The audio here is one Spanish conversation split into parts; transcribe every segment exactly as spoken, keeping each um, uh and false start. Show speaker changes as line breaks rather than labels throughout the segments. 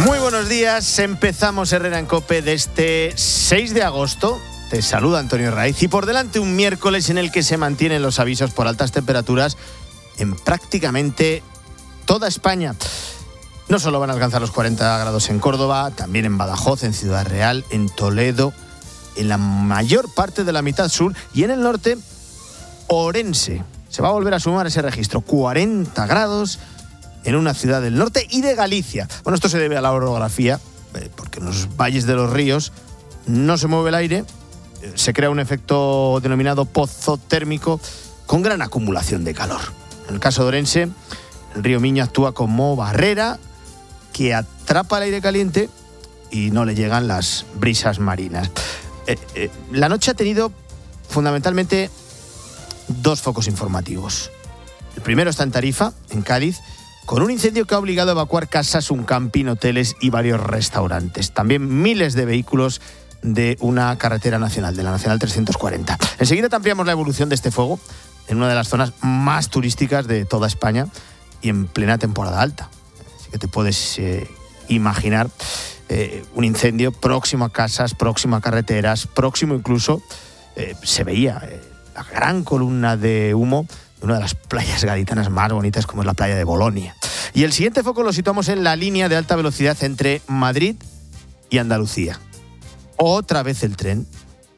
Muy buenos días, empezamos Herrera en COPE de este seis de agosto. Te saluda Antonio Raiz y por delante un miércoles en el que se mantienen los avisos por altas temperaturas en prácticamente toda España. No solo van a alcanzar los cuarenta grados en Córdoba, también en Badajoz, en Ciudad Real, en Toledo, en la mayor parte de la mitad sur y en el norte, Orense. Se va a volver a sumar ese registro, cuarenta grados en una ciudad del norte y de Galicia. Bueno, esto se debe a la orografía, eh, porque en los valles de los ríos no se mueve el aire, eh, se crea un efecto denominado pozo térmico con gran acumulación de calor. En el caso de Orense, el río Miño actúa como barrera que atrapa el aire caliente y no le llegan las brisas marinas. Eh, eh, la noche ha tenido fundamentalmente dos focos informativos. El primero está en Tarifa, en Cádiz, con un incendio que ha obligado a evacuar casas, un camping, hoteles y varios restaurantes. También miles de vehículos de una carretera nacional, de la Nacional trescientos cuarenta. Enseguida te ampliamos la evolución de este fuego en una de las zonas más turísticas de toda España y en plena temporada alta. Así que te puedes eh, imaginar eh, un incendio próximo a casas, próximo a carreteras, próximo incluso, eh, se veía eh, la gran columna de humo de una de las playas gaditanas más bonitas como es la playa de Bolonia. Y el siguiente foco lo situamos en la línea de alta velocidad entre Madrid y Andalucía. Otra vez el tren,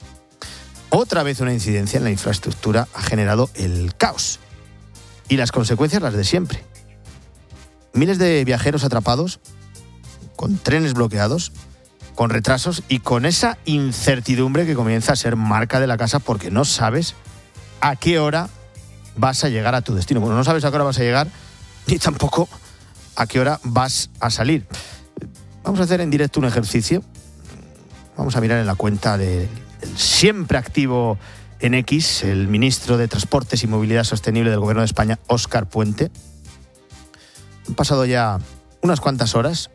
otra vez una incidencia en la infraestructura ha generado el caos. Y las consecuencias las de siempre. Miles de viajeros atrapados, con trenes bloqueados, con retrasos y con esa incertidumbre que comienza a ser marca de la casa porque no sabes a qué hora vas a llegar a tu destino. Bueno, no sabes a qué hora vas a llegar ni tampoco a qué hora vas a salir. Vamos a hacer en directo un ejercicio. Vamos a mirar en la cuenta del siempre activo en X, el ministro de Transportes y Movilidad Sostenible del Gobierno de España, Óscar Puente. Han pasado ya unas cuantas horas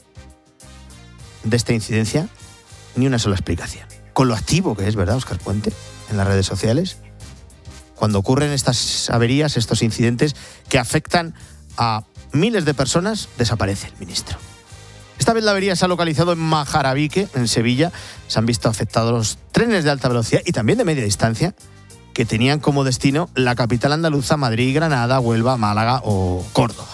de esta incidencia, ni una sola explicación. Con lo activo que es, ¿verdad, Óscar Puente? En las redes sociales. Cuando ocurren estas averías, estos incidentes que afectan a miles de personas, desaparece el ministro. Esta vez la avería se ha localizado en Majarabique, en Sevilla. Se han visto afectados los trenes de alta velocidad y también de media distancia que tenían como destino la capital andaluza, Madrid, Granada, Huelva, Málaga o Córdoba.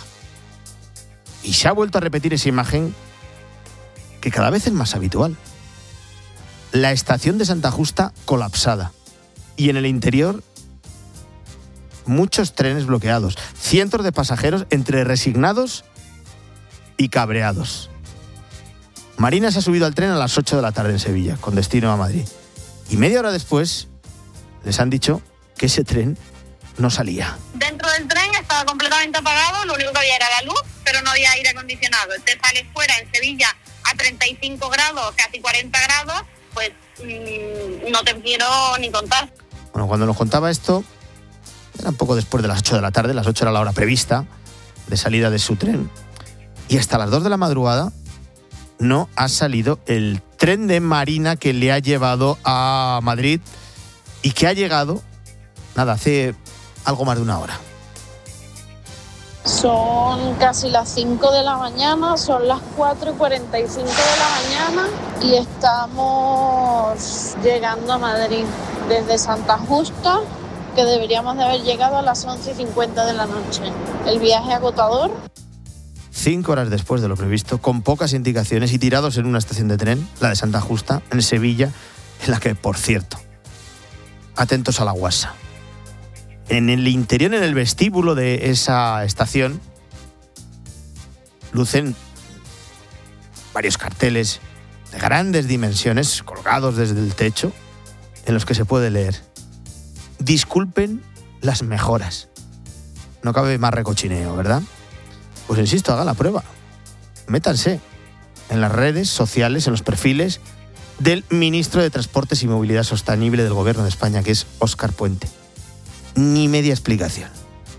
Y se ha vuelto a repetir esa imagen que cada vez es más habitual. La estación de Santa Justa colapsada y en el interior muchos trenes bloqueados, cientos de pasajeros entre resignados y cabreados. Marina se ha subido al tren a las ocho de la tarde en Sevilla, con destino a Madrid. Y media hora después les han dicho que ese tren no salía.
Dentro del tren estaba completamente apagado, lo único que había era la luz, pero no había aire acondicionado. Te sales fuera en Sevilla a treinta y cinco grados, casi cuarenta grados, pues mmm, no te quiero ni contar.
Bueno, cuando nos contaba esto, era un poco después de las ocho de la tarde, las ocho era la hora prevista de salida de su tren. Y hasta las dos de la madrugada no ha salido el tren de Marina que le ha llevado a Madrid y que ha llegado, nada, hace algo más de una hora.
Son casi las cinco de la mañana, son las cuatro y cuarenta y cinco de la mañana y estamos llegando a Madrid desde Santa Justa, que deberíamos de haber llegado a las once y cincuenta de la noche. El viaje agotador.
Cinco horas después de lo previsto, con pocas indicaciones y tirados en una estación de tren, la de Santa Justa, en Sevilla, en la que, por cierto, atentos a la guasa. En el interior, en el vestíbulo de esa estación, lucen varios carteles de grandes dimensiones colgados desde el techo, en los que se puede leer: disculpen las mejoras. No cabe más recochineo, ¿verdad? Pues insisto, haga la prueba. Métanse en las redes sociales, en los perfiles del ministro de Transportes y Movilidad Sostenible del Gobierno de España, que es Óscar Puente. Ni media explicación.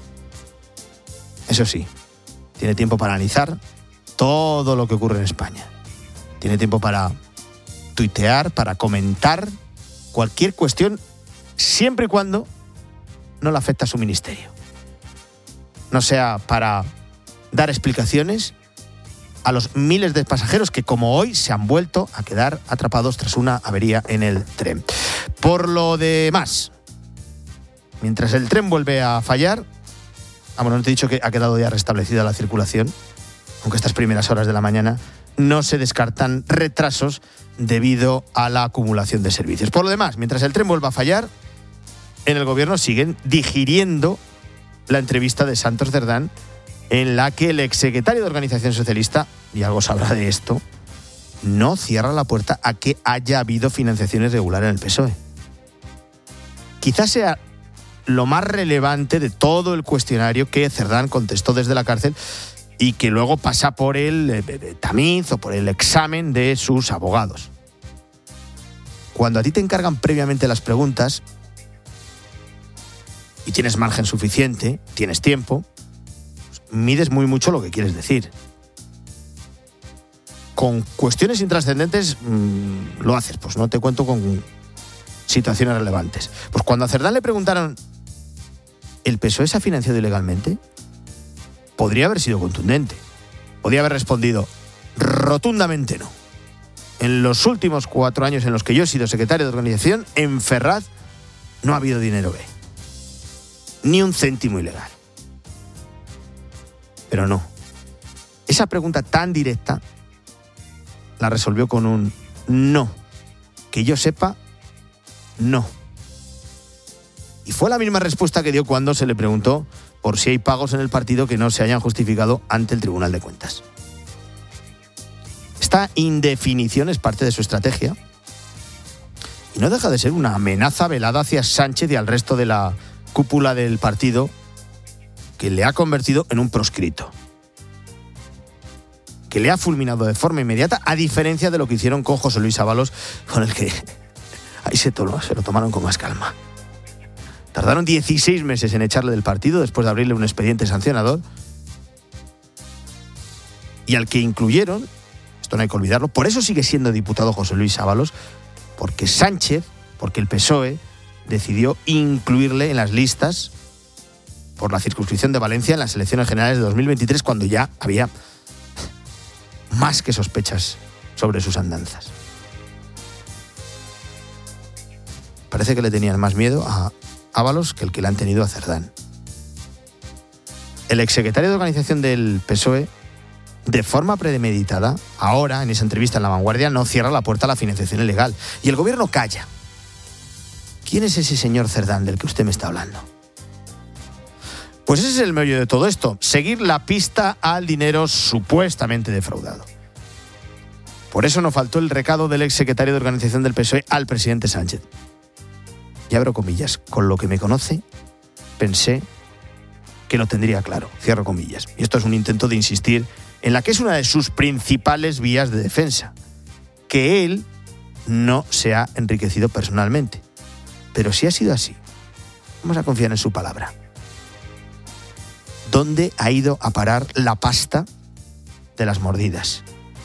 Eso sí, tiene tiempo para analizar todo lo que ocurre en España. Tiene tiempo para tuitear, para comentar cualquier cuestión, siempre y cuando no le afecte a su ministerio. No sea para dar explicaciones a los miles de pasajeros que, como hoy, se han vuelto a quedar atrapados tras una avería en el tren. Por lo demás, mientras el tren vuelve a fallar, ah, bueno, no te he dicho que ha quedado ya restablecida la circulación, aunque estas primeras horas de la mañana no se descartan retrasos debido a la acumulación de servicios. Por lo demás, mientras el tren vuelva a fallar, en el gobierno siguen digiriendo la entrevista de Santos Cerdán, en la que el exsecretario de Organización Socialista, y algo sabrá de esto, no cierra la puerta a que haya habido financiación irregular en el P S O E. Quizás sea lo más relevante de todo el cuestionario que Cerdán contestó desde la cárcel y que luego pasa por el eh, tamiz o por el examen de sus abogados. Cuando a ti te encargan previamente las preguntas y tienes margen suficiente, tienes tiempo, pues mides muy mucho lo que quieres decir. Con cuestiones intrascendentes mmm, lo haces, pues no te cuento con situaciones relevantes. Pues cuando a Cerdán le preguntaron, ¿el P S O E se ha financiado ilegalmente?, podría haber sido contundente. Podría haber respondido rotundamente no. En los últimos cuatro años en los que yo he sido secretario de organización, en Ferraz no ha habido dinero B. Ni un céntimo ilegal. Pero no. Esa pregunta tan directa la resolvió con un no. Que yo sepa, no. Y fue la misma respuesta que dio cuando se le preguntó por si hay pagos en el partido que no se hayan justificado ante el Tribunal de Cuentas. Esta indefinición es parte de su estrategia y no deja de ser una amenaza velada hacia Sánchez y al resto de la cúpula del partido, que le ha convertido en un proscrito, que le ha fulminado de forma inmediata, a diferencia de lo que hicieron con José Luis Ábalos, con el que ahí se, to- se lo tomaron con más calma. Tardaron dieciséis meses en echarle del partido después de abrirle un expediente sancionador, y al que incluyeron, esto no hay que olvidarlo, por eso sigue siendo diputado José Luis Ábalos, porque Sánchez, porque el P S O E decidió incluirle en las listas por la circunscripción de Valencia en las elecciones generales de dos mil veintitrés, cuando ya había más que sospechas sobre sus andanzas. Parece que le tenían más miedo a Ábalos que el que le han tenido a Cerdán. El exsecretario de Organización del P S O E, de forma premeditada, ahora, en esa entrevista en La Vanguardia, no cierra la puerta a la financiación ilegal. Y el gobierno calla. ¿Quién es ese señor Cerdán del que usted me está hablando? Pues ese es el meollo de todo esto, seguir la pista al dinero supuestamente defraudado. Por eso no faltó el recado del exsecretario de Organización del P S O E al presidente Sánchez. Y abro comillas, con lo que me conoce, pensé que lo tendría claro, cierro comillas. Y esto es un intento de insistir en la que es una de sus principales vías de defensa, que él no se ha enriquecido personalmente. Pero si ha sido así, vamos a confiar en su palabra. ¿Dónde ha ido a parar la pasta de las mordidas?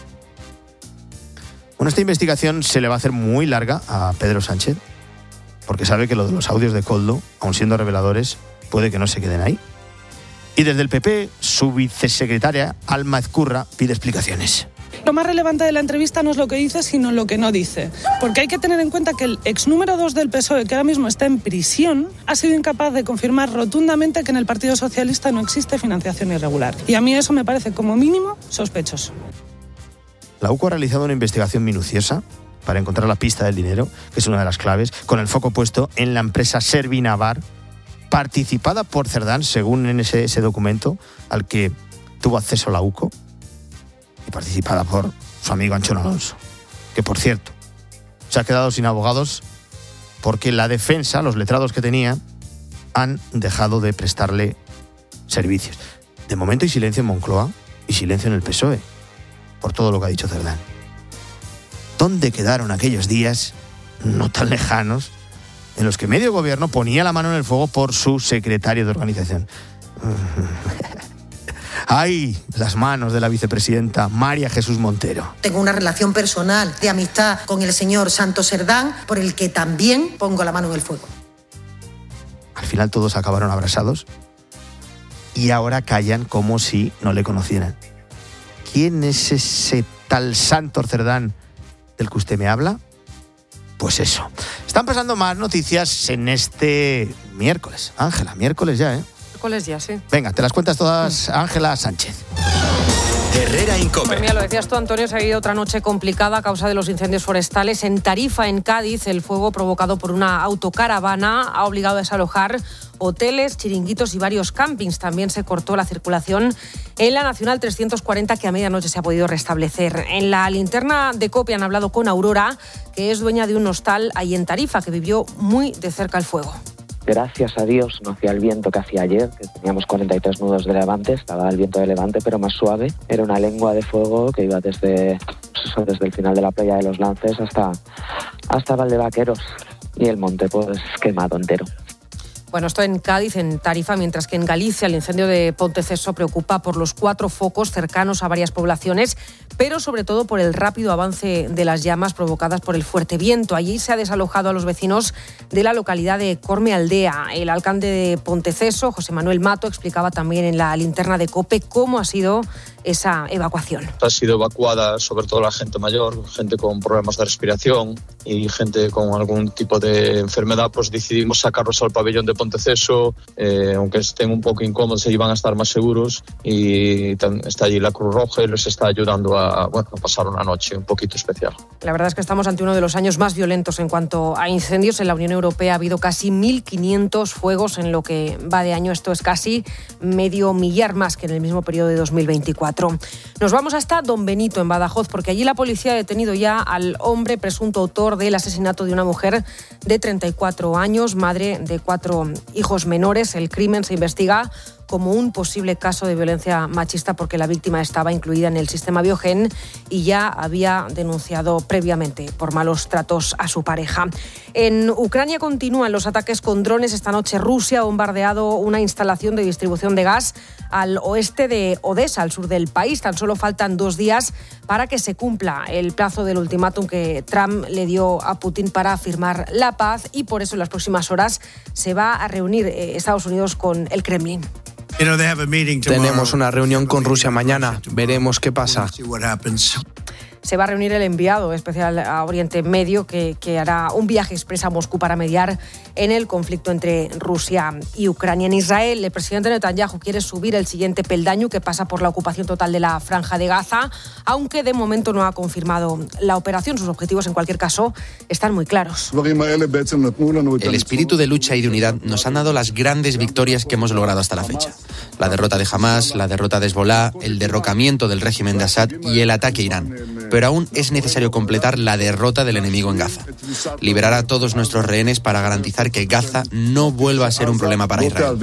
Bueno, esta investigación se le va a hacer muy larga a Pedro Sánchez, porque sabe que lo de los audios de Koldo, aun siendo reveladores, puede que no se queden ahí. Y desde el P P, su vicesecretaria, Alma Ezcurra, pide explicaciones.
Lo más relevante de la entrevista no es lo que dice, sino lo que no dice. Porque hay que tener en cuenta que el ex número dos del P S O E, que ahora mismo está en prisión, ha sido incapaz de confirmar rotundamente que en el Partido Socialista no existe financiación irregular. Y a mí eso me parece, como mínimo, sospechoso.
La U C O ha realizado una investigación minuciosa para encontrar la pista del dinero, que es una de las claves, con el foco puesto en la empresa Servinavar, participada por Cerdán, según en ese, ese documento al que tuvo acceso la U C O, y participada por su amigo Anchón Alonso, que por cierto se ha quedado sin abogados porque la defensa, los letrados que tenía, han dejado de prestarle servicios. De momento hay silencio en Moncloa y silencio en el P S O E por todo lo que ha dicho Cerdán. ¿Dónde quedaron aquellos días no tan lejanos en los que medio gobierno ponía la mano en el fuego por su secretario de organización? ¡Ay! Las manos de la vicepresidenta María Jesús Montero.
Tengo una relación personal de amistad con el señor Santos Cerdán, por el que también pongo la mano en el fuego.
Al final todos acabaron abrasados y ahora callan como si no le conocieran. ¿quién es ese tal Santos Cerdán del que usted me habla? Pues eso. Están pasando más noticias en este miércoles. Ángela, miércoles ya, ¿eh?
Miércoles ya, sí.
Venga, te las cuentas todas, Ángela Sánchez.
Herrera Incope.
Pues mira, lo decías tú, Antonio, se ha habido otra noche complicada a causa de los incendios forestales. En Tarifa, en Cádiz, el fuego provocado por una autocaravana ha obligado a desalojar hoteles, chiringuitos y varios campings. También se cortó la circulación en la Nacional trescientos cuarenta, que a medianoche se ha podido restablecer. En la linterna de COPE han hablado con Aurora, que es dueña de un hostal ahí en Tarifa, que vivió muy de cerca el fuego.
Gracias a Dios no hacía el viento que hacía ayer, que teníamos cuarenta y tres nudos de levante, estaba el viento de levante pero más suave. Era una lengua de fuego que iba desde, pues eso, desde el final de la playa de los Lances hasta, hasta Valdevaqueros, y el monte pues quemado entero.
Bueno, esto en Cádiz, en Tarifa, mientras que en Galicia el incendio de Ponteceso preocupa por los cuatro focos cercanos a varias poblaciones, pero sobre todo por el rápido avance de las llamas provocadas por el fuerte viento. Allí se ha desalojado a los vecinos de la localidad de Cormealdea. El alcalde de Ponteceso, José Manuel Mato, explicaba también en la linterna de COPE cómo ha sido esa evacuación.
Ha sido evacuada sobre todo la gente mayor, gente con problemas de respiración y gente con algún tipo de enfermedad. Pues decidimos sacarlos al pabellón de Ponteceso, eh, aunque estén un poco incómodos, se iban a estar más seguros, y está allí la Cruz Roja y les está ayudando a, bueno, a pasar una noche un poquito especial.
La verdad es que estamos ante uno de los años más violentos en cuanto a incendios. En la Unión Europea ha habido casi mil quinientos fuegos en lo que va de año. Esto es casi medio millar más que en el mismo periodo de dos mil veinticuatro. Nos vamos hasta Don Benito, en Badajoz, porque allí la policía ha detenido ya al hombre presunto autor del asesinato de una mujer de treinta y cuatro años, madre de cuatro hijos menores. El crimen se investiga como un posible caso de violencia machista porque la víctima estaba incluida en el sistema Biogen y ya había denunciado previamente por malos tratos a su pareja. En Ucrania continúan los ataques con drones. Esta noche Rusia ha bombardeado una instalación de distribución de gas al oeste de Odessa, al sur del país. Tan solo faltan dos días para que se cumpla el plazo del ultimátum que Trump le dio a Putin para firmar la paz, y por eso en las próximas horas se va a reunir Estados Unidos con el Kremlin.
Tenemos una reunión con Rusia mañana. Veremos qué pasa.
Se va a reunir el enviado especial a Oriente Medio, que, que hará un viaje exprés a Moscú para mediar en el conflicto entre Rusia y Ucrania. En Israel, el presidente Netanyahu quiere subir el siguiente peldaño, que pasa por la ocupación total de la Franja de Gaza, aunque de momento no ha confirmado la operación. Sus objetivos, en cualquier caso, están muy claros.
El espíritu de lucha y de unidad nos han dado las grandes victorias que hemos logrado hasta la fecha. La derrota de Hamas, la derrota de Hezbolá, el derrocamiento del régimen de Assad y el ataque a Irán. Pero aún es necesario completar la derrota del enemigo en Gaza. Liberar a todos nuestros rehenes para garantizar que Gaza no vuelva a ser un problema para Israel.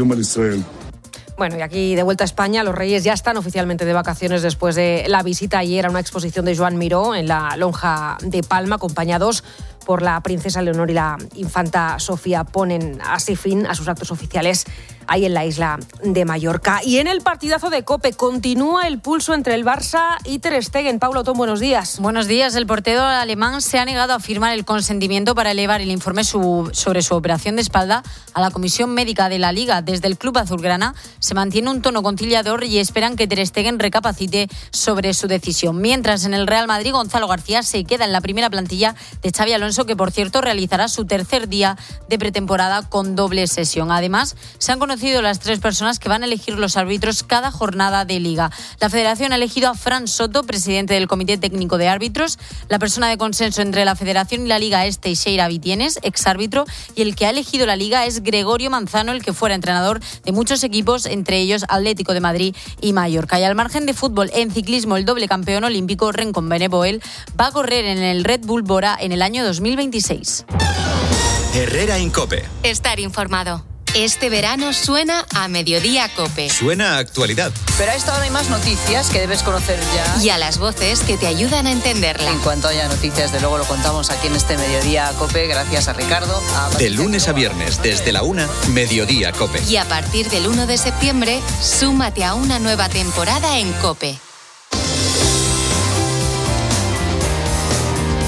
Bueno, y aquí de vuelta a España, los Reyes ya están oficialmente de vacaciones después de la visita ayer a una exposición de Joan Miró en la Lonja de Palma, acompañados por la princesa Leonor y la infanta Sofía. Ponen así fin a sus actos oficiales ahí en la isla de Mallorca. Y en el partidazo de COPE continúa el pulso entre el Barça y Ter Stegen. Paula Otón, buenos días.
Buenos días. El portero alemán se ha negado a firmar el consentimiento para elevar el informe su, sobre su operación de espalda a la Comisión Médica de la Liga. Desde el club azulgrana se mantiene un tono conciliador y esperan que Ter Stegen recapacite sobre su decisión. Mientras, en el Real Madrid, Gonzalo García se queda en la primera plantilla de Xabi Alonso, que por cierto realizará su tercer día de pretemporada con doble sesión. Además, se han conocido las tres personas que van a elegir los árbitros cada jornada de Liga. La Federación ha elegido a Fran Soto, presidente del Comité Técnico de Árbitros. La persona de consenso entre la Federación y la Liga es Teixeira Vitienes, exárbitro, y el que ha elegido la Liga es Gregorio Manzano, el que fuera entrenador de muchos equipos, entre ellos Atlético de Madrid y Mallorca. Y al margen de fútbol, en ciclismo, el doble campeón olímpico Remco Evenepoel va a correr en el Red Bull Bora en el año dos mil veintiséis.
Herrera Incope.
Estar informado. Este verano suena a Mediodía COPE.
Suena a actualidad.
Pero a esta hora hay más noticias que debes conocer ya.
Y a las voces que te ayudan a entenderla.
En cuanto haya noticias, de luego lo contamos aquí en este Mediodía COPE. Gracias a Ricardo. A
de lunes a viernes, desde la una, Mediodía COPE.
Y a partir del uno de septiembre, súmate a una nueva temporada en COPE.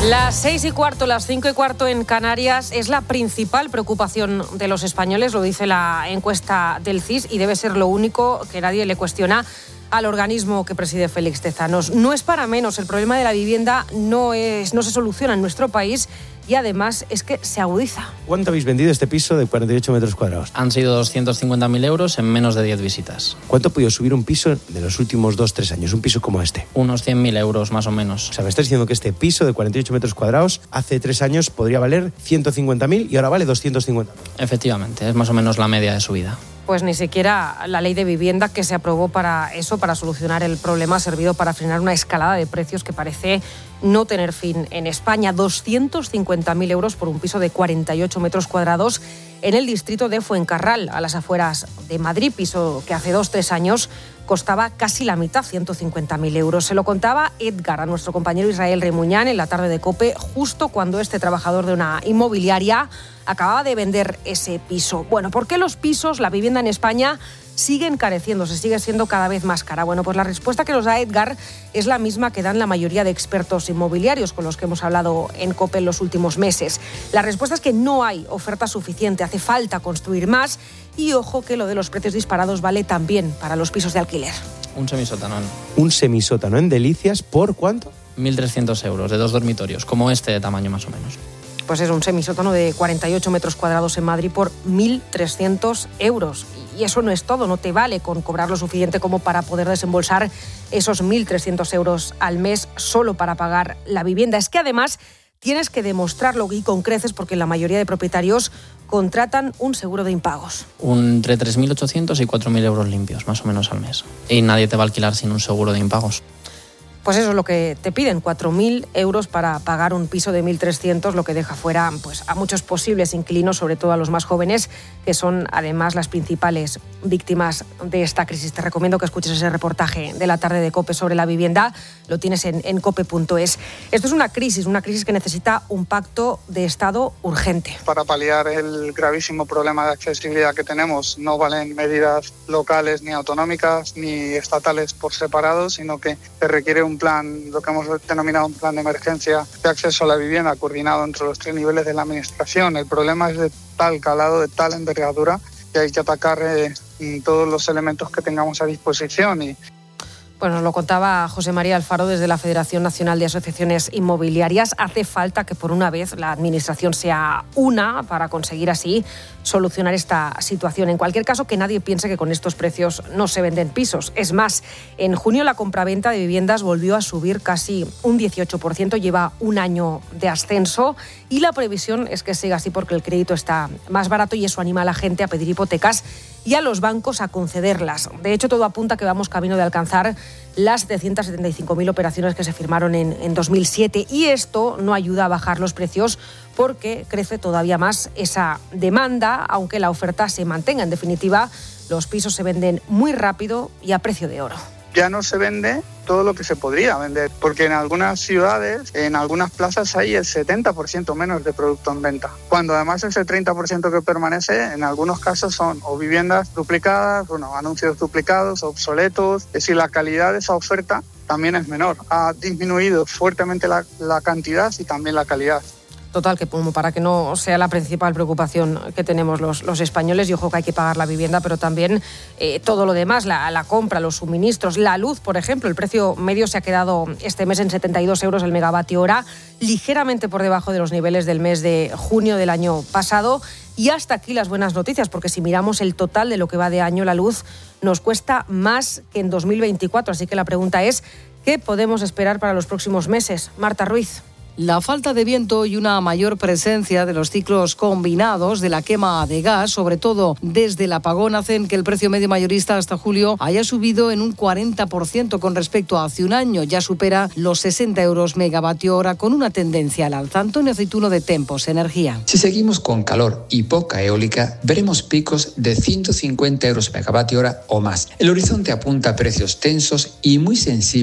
Las seis y cuarto, las cinco y cuarto en Canarias es la principal preocupación de los españoles, lo dice la encuesta del C I S, y debe ser lo único que nadie le cuestiona al organismo que preside Félix Tezanos. No es para menos, el problema de la vivienda no, es, no se soluciona en nuestro país y además es que se agudiza.
¿Cuánto habéis vendido este piso de cuarenta y ocho metros cuadrados?
Han sido doscientos cincuenta mil euros en menos de diez visitas.
¿Cuánto ha podido subir un piso de los últimos dos tres años? Un piso como este.
Unos cien mil euros más o menos.
O sea, me estás diciendo que este piso de cuarenta y ocho metros cuadrados hace tres años podría valer ciento cincuenta mil y ahora vale doscientos cincuenta mil.
Efectivamente, es más o menos la media de subida.
Pues ni siquiera la ley de vivienda que se aprobó para eso, para solucionar el problema, ha servido para frenar una escalada de precios que parece no tener fin en España. doscientos cincuenta mil euros por un piso de cuarenta y ocho metros cuadrados en el distrito de Fuencarral, a las afueras de Madrid, piso que hace dos, tres años costaba casi la mitad, ciento cincuenta mil euros. Se lo contaba Edgar a nuestro compañero Israel Remuñán en la tarde de COPE, justo cuando este trabajador de una inmobiliaria acababa de vender ese piso. Bueno, ¿por qué los pisos, la vivienda en España, siguen careciendo, se sigue siendo cada vez más cara? Bueno, pues la respuesta que nos da Edgar es la misma que dan la mayoría de expertos inmobiliarios con los que hemos hablado en COPE en los últimos meses. La respuesta es que no hay oferta suficiente, hace falta construir más y ojo que lo de los precios disparados vale también para los pisos de alquiler.
Un semisótano.
Un semisótano en Delicias, ¿por cuánto?
mil trescientos euros, de dos dormitorios, como este de tamaño más o menos.
Pues es un semisótano de cuarenta y ocho metros cuadrados en Madrid por mil trescientos euros. Y eso no es todo, no te vale con cobrar lo suficiente como para poder desembolsar esos mil trescientos euros al mes solo para pagar la vivienda. Es que además tienes que demostrarlo y con creces porque la mayoría de propietarios contratan un seguro de impagos.
Entre tres mil ochocientos y cuatro mil euros limpios, más o menos al mes. Y nadie te va a alquilar sin un seguro de impagos.
Pues eso es lo que te piden, cuatro mil euros para pagar un piso de mil trescientos, lo que deja fuera pues, a muchos posibles inquilinos, sobre todo a los más jóvenes, que son además las principales víctimas de esta crisis. Te recomiendo que escuches ese reportaje de la tarde de COPE sobre la vivienda, lo tienes en, en cope punto es. Esto es una crisis, una crisis que necesita un pacto de Estado urgente.
Para paliar el gravísimo problema de accesibilidad que tenemos, no valen medidas locales ni autonómicas ni estatales por separado, sino que se requiere un un plan, lo que hemos denominado un plan de emergencia de acceso a la vivienda coordinado entre los tres niveles de la administración. El problema es de tal calado, de tal envergadura, que hay que atacar eh, todos los elementos que tengamos a disposición. Y
Pues nos lo contaba José María Alfaro desde la Federación Nacional de Asociaciones Inmobiliarias. Hace falta que por una vez la Administración sea una para conseguir así solucionar esta situación. En cualquier caso, que nadie piense que con estos precios no se venden pisos. Es más, en junio la compraventa de viviendas volvió a subir casi un dieciocho por ciento, lleva un año de ascenso y la previsión es que siga así porque el crédito está más barato y eso anima a la gente a pedir hipotecas y a los bancos a concederlas. De hecho, todo apunta a que vamos camino de alcanzar las setecientas setenta y cinco mil operaciones que se firmaron en, en dos mil siete y esto no ayuda a bajar los precios porque crece todavía más esa demanda, aunque la oferta se mantenga. En definitiva, los pisos se venden muy rápido y a precio de oro.
Ya no se vende todo lo que se podría vender, porque en algunas ciudades, en algunas plazas hay el setenta por ciento menos de producto en venta, cuando además ese treinta por ciento que permanece en algunos casos son o viviendas duplicadas, bueno, anuncios duplicados, obsoletos. Es decir, la calidad de esa oferta también es menor. Ha disminuido fuertemente la, la cantidad y también la calidad.
Total, que como para que no sea la principal preocupación que tenemos los, los españoles, y ojo que hay que pagar la vivienda, pero también eh, todo lo demás, la, la compra, los suministros, la luz, por ejemplo. El precio medio se ha quedado este mes en setenta y dos euros el megavatio hora, ligeramente por debajo de los niveles del mes de junio del año pasado. Y hasta aquí las buenas noticias, porque si miramos el total de lo que va de año, la luz nos cuesta más que en dos mil veinticuatro. Así que la pregunta es, ¿qué podemos esperar para los próximos meses? Marta Ruiz.
La falta de viento y una mayor presencia de los ciclos combinados de la quema de gas, sobre todo desde el apagón, hacen que el precio medio mayorista hasta julio haya subido en un cuarenta por ciento con respecto a hace un año. Ya supera los sesenta euros megavatio hora con una tendencia al alza. Antonio Aceituno de Tempos Energía.
Si seguimos con calor y poca eólica, veremos picos de ciento cincuenta euros megavatio hora o más. El horizonte apunta a precios tensos y muy sensibles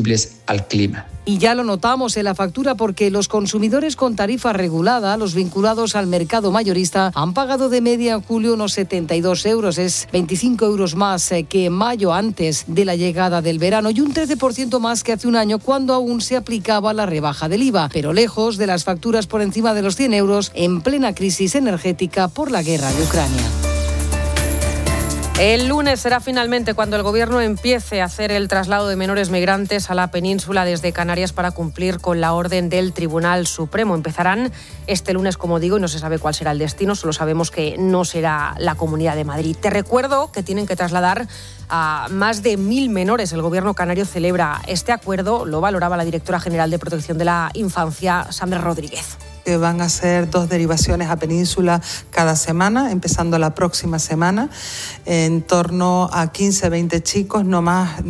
al clima.
Y ya lo notamos en la factura porque los consumidores con tarifa regulada, los vinculados al mercado mayorista, han pagado de media en julio unos setenta y dos euros. Es veinticinco euros más que en mayo antes de la llegada del verano y un trece por ciento más que hace un año cuando aún se aplicaba la rebaja del I V A. Pero lejos de las facturas por encima de los cien euros en plena crisis energética por la guerra de Ucrania.
El lunes será finalmente cuando el Gobierno empiece a hacer el traslado de menores migrantes a la península desde Canarias para cumplir con la orden del Tribunal Supremo. Empezarán este lunes, como digo, y no se sabe cuál será el destino, solo sabemos que no será la Comunidad de Madrid. Te recuerdo que tienen que trasladar a más de mil menores. El Gobierno canario celebra este acuerdo, lo valoraba la directora general de Protección de la Infancia, Sandra Rodríguez.
Que van a ser dos derivaciones a Península cada semana, empezando la próxima semana, en torno a quince a veinte chicos, no más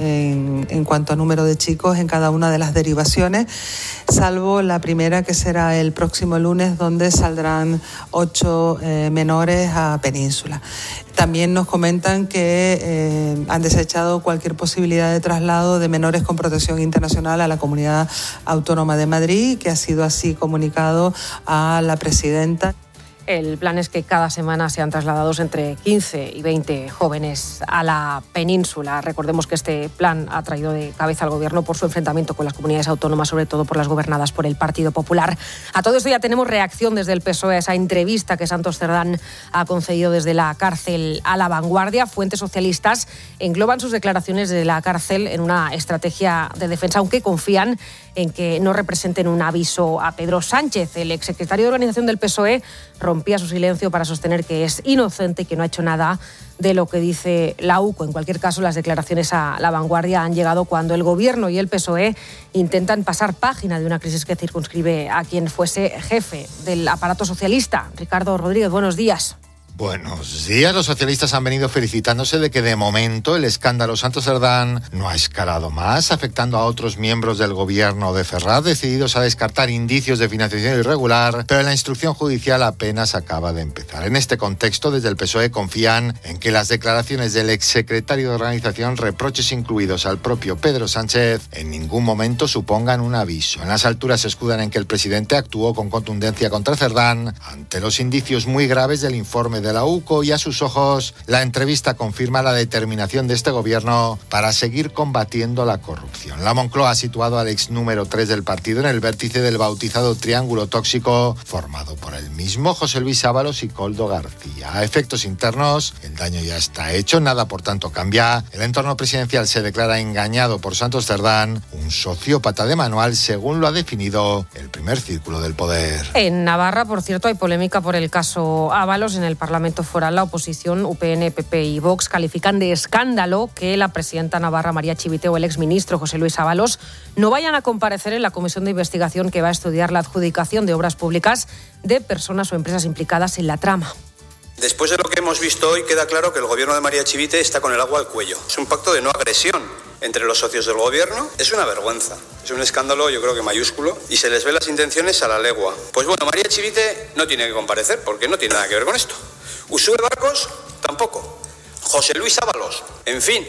en, en cuanto a número de chicos en cada una de las derivaciones, salvo la primera que será el próximo lunes, donde saldrán ocho eh, menores a Península. También nos comentan que eh, han desechado cualquier posibilidad de traslado de menores con protección internacional a la Comunidad Autónoma de Madrid, que ha sido así comunicado a la presidenta.
El plan es que cada semana sean trasladados entre quince y veinte jóvenes a la península. Recordemos que este plan ha traído de cabeza al Gobierno por su enfrentamiento con las comunidades autónomas, sobre todo por las gobernadas por el Partido Popular. A todo esto ya tenemos reacción desde el P S O E a esa entrevista que Santos Cerdán ha concedido desde la cárcel a La Vanguardia. Fuentes socialistas engloban sus declaraciones desde la cárcel en una estrategia de defensa, aunque confían en que no representen un aviso a Pedro Sánchez. El exsecretario de Organización del P S O E rompía su silencio para sostener que es inocente y que no ha hecho nada de lo que dice la U C O. En cualquier caso, las declaraciones a La Vanguardia han llegado cuando el Gobierno y el P S O E intentan pasar página de una crisis que circunscribe a quien fuese jefe del aparato socialista. Ricardo Rodríguez, buenos días.
Buenos días. Los socialistas han venido felicitándose de que de momento el escándalo Santos Cerdán no ha escalado más, afectando a otros miembros del gobierno de Ferraz, decididos a descartar indicios de financiación irregular, pero la instrucción judicial apenas acaba de empezar. En este contexto, desde el P S O E confían en que las declaraciones del exsecretario de Organización, reproches incluidos al propio Pedro Sánchez, en ningún momento supongan un aviso. En las alturas se escudan en que el presidente actuó con contundencia contra Cerdán ante los indicios muy graves del informe de la U C O, y a sus ojos la entrevista confirma la determinación de este gobierno para seguir combatiendo la corrupción. La Moncloa ha situado al ex número tres del partido en el vértice del bautizado triángulo tóxico formado por el mismo José Luis Ábalos y Koldo García. A efectos internos, el daño ya está hecho, nada por tanto cambia. El entorno presidencial se declara engañado por Santos Cerdán, un sociópata de manual, según lo ha definido el primer círculo del poder.
En Navarra, por cierto, hay polémica por el caso Ábalos. En el Parlamento Foral, la oposición, U P N, P P y Vox, califican de escándalo que la presidenta navarra María Chivite o el exministro José Luis Ábalos no vayan a comparecer en la comisión de investigación que va a estudiar la adjudicación de obras públicas de personas o empresas implicadas en la trama.
Después de lo que hemos visto hoy, queda claro que el gobierno de María Chivite está con el agua al cuello. Es un pacto de no agresión entre los socios del gobierno. Es una vergüenza. Es un escándalo, yo creo que mayúsculo, y se les ve las intenciones a la legua. Pues bueno, María Chivite no tiene que comparecer porque no tiene nada que ver con esto. Uxue Barcos, tampoco. José Luis Ábalos, en fin.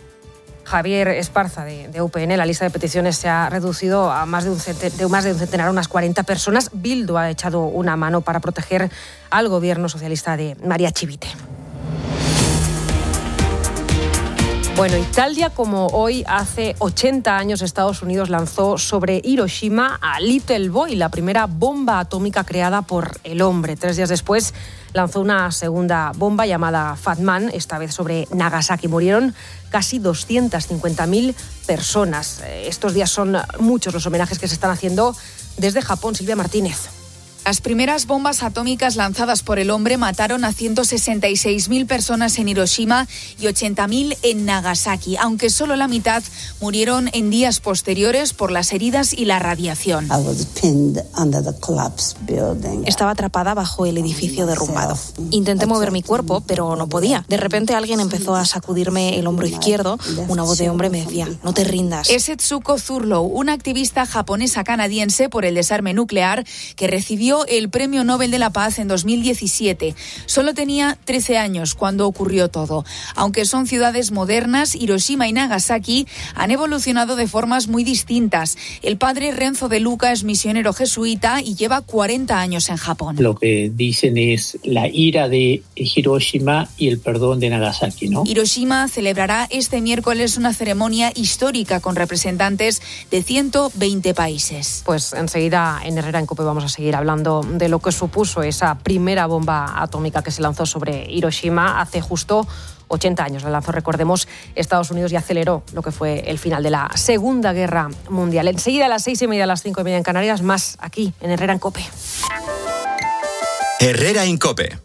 Javier Esparza, de, de U P N, la lista de peticiones se ha reducido a más de un, centenar, de más de un centenar, unas cuarenta personas. Bildu ha echado una mano para proteger al gobierno socialista de María Chivite. Bueno, y tal día como hoy, hace ochenta años, Estados Unidos lanzó sobre Hiroshima a Little Boy, la primera bomba atómica creada por el hombre. Tres días después lanzó una segunda bomba llamada Fat Man, esta vez sobre Nagasaki. Murieron casi doscientas cincuenta mil personas. Estos días son muchos los homenajes que se están haciendo desde Japón. Silvia Martínez.
Las primeras bombas atómicas lanzadas por el hombre mataron a ciento sesenta y seis mil personas en Hiroshima y ochenta mil en Nagasaki, aunque solo la mitad murieron en días posteriores por las heridas y la radiación.
Estaba atrapada bajo el edificio derrumbado. Intenté mover mi cuerpo, pero no podía. De repente alguien empezó a sacudirme el hombro izquierdo. Una voz de hombre me decía, no te rindas.
Es Setsuko Thurlow, una activista japonesa canadiense por el desarme nuclear que recibió recibió el Premio Nobel de la Paz en dos mil diecisiete. Solo tenía trece años cuando ocurrió todo. Aunque son ciudades modernas, Hiroshima y Nagasaki han evolucionado de formas muy distintas. El padre Renzo de Luca es misionero jesuita y lleva cuarenta años en Japón.
Lo que dicen es la ira de Hiroshima y el perdón de Nagasaki, ¿no?
Hiroshima celebrará este miércoles una ceremonia histórica con representantes de ciento veinte países.
Pues enseguida en Herrera en COPE vamos a seguir hablando de lo que supuso esa primera bomba atómica que se lanzó sobre Hiroshima hace justo ochenta años. La lanzó, recordemos, Estados Unidos y aceleró lo que fue el final de la Segunda Guerra Mundial. Enseguida a las seis y media, a las cinco y media en Canarias, más aquí en Herrera en COPE.
Herrera en COPE.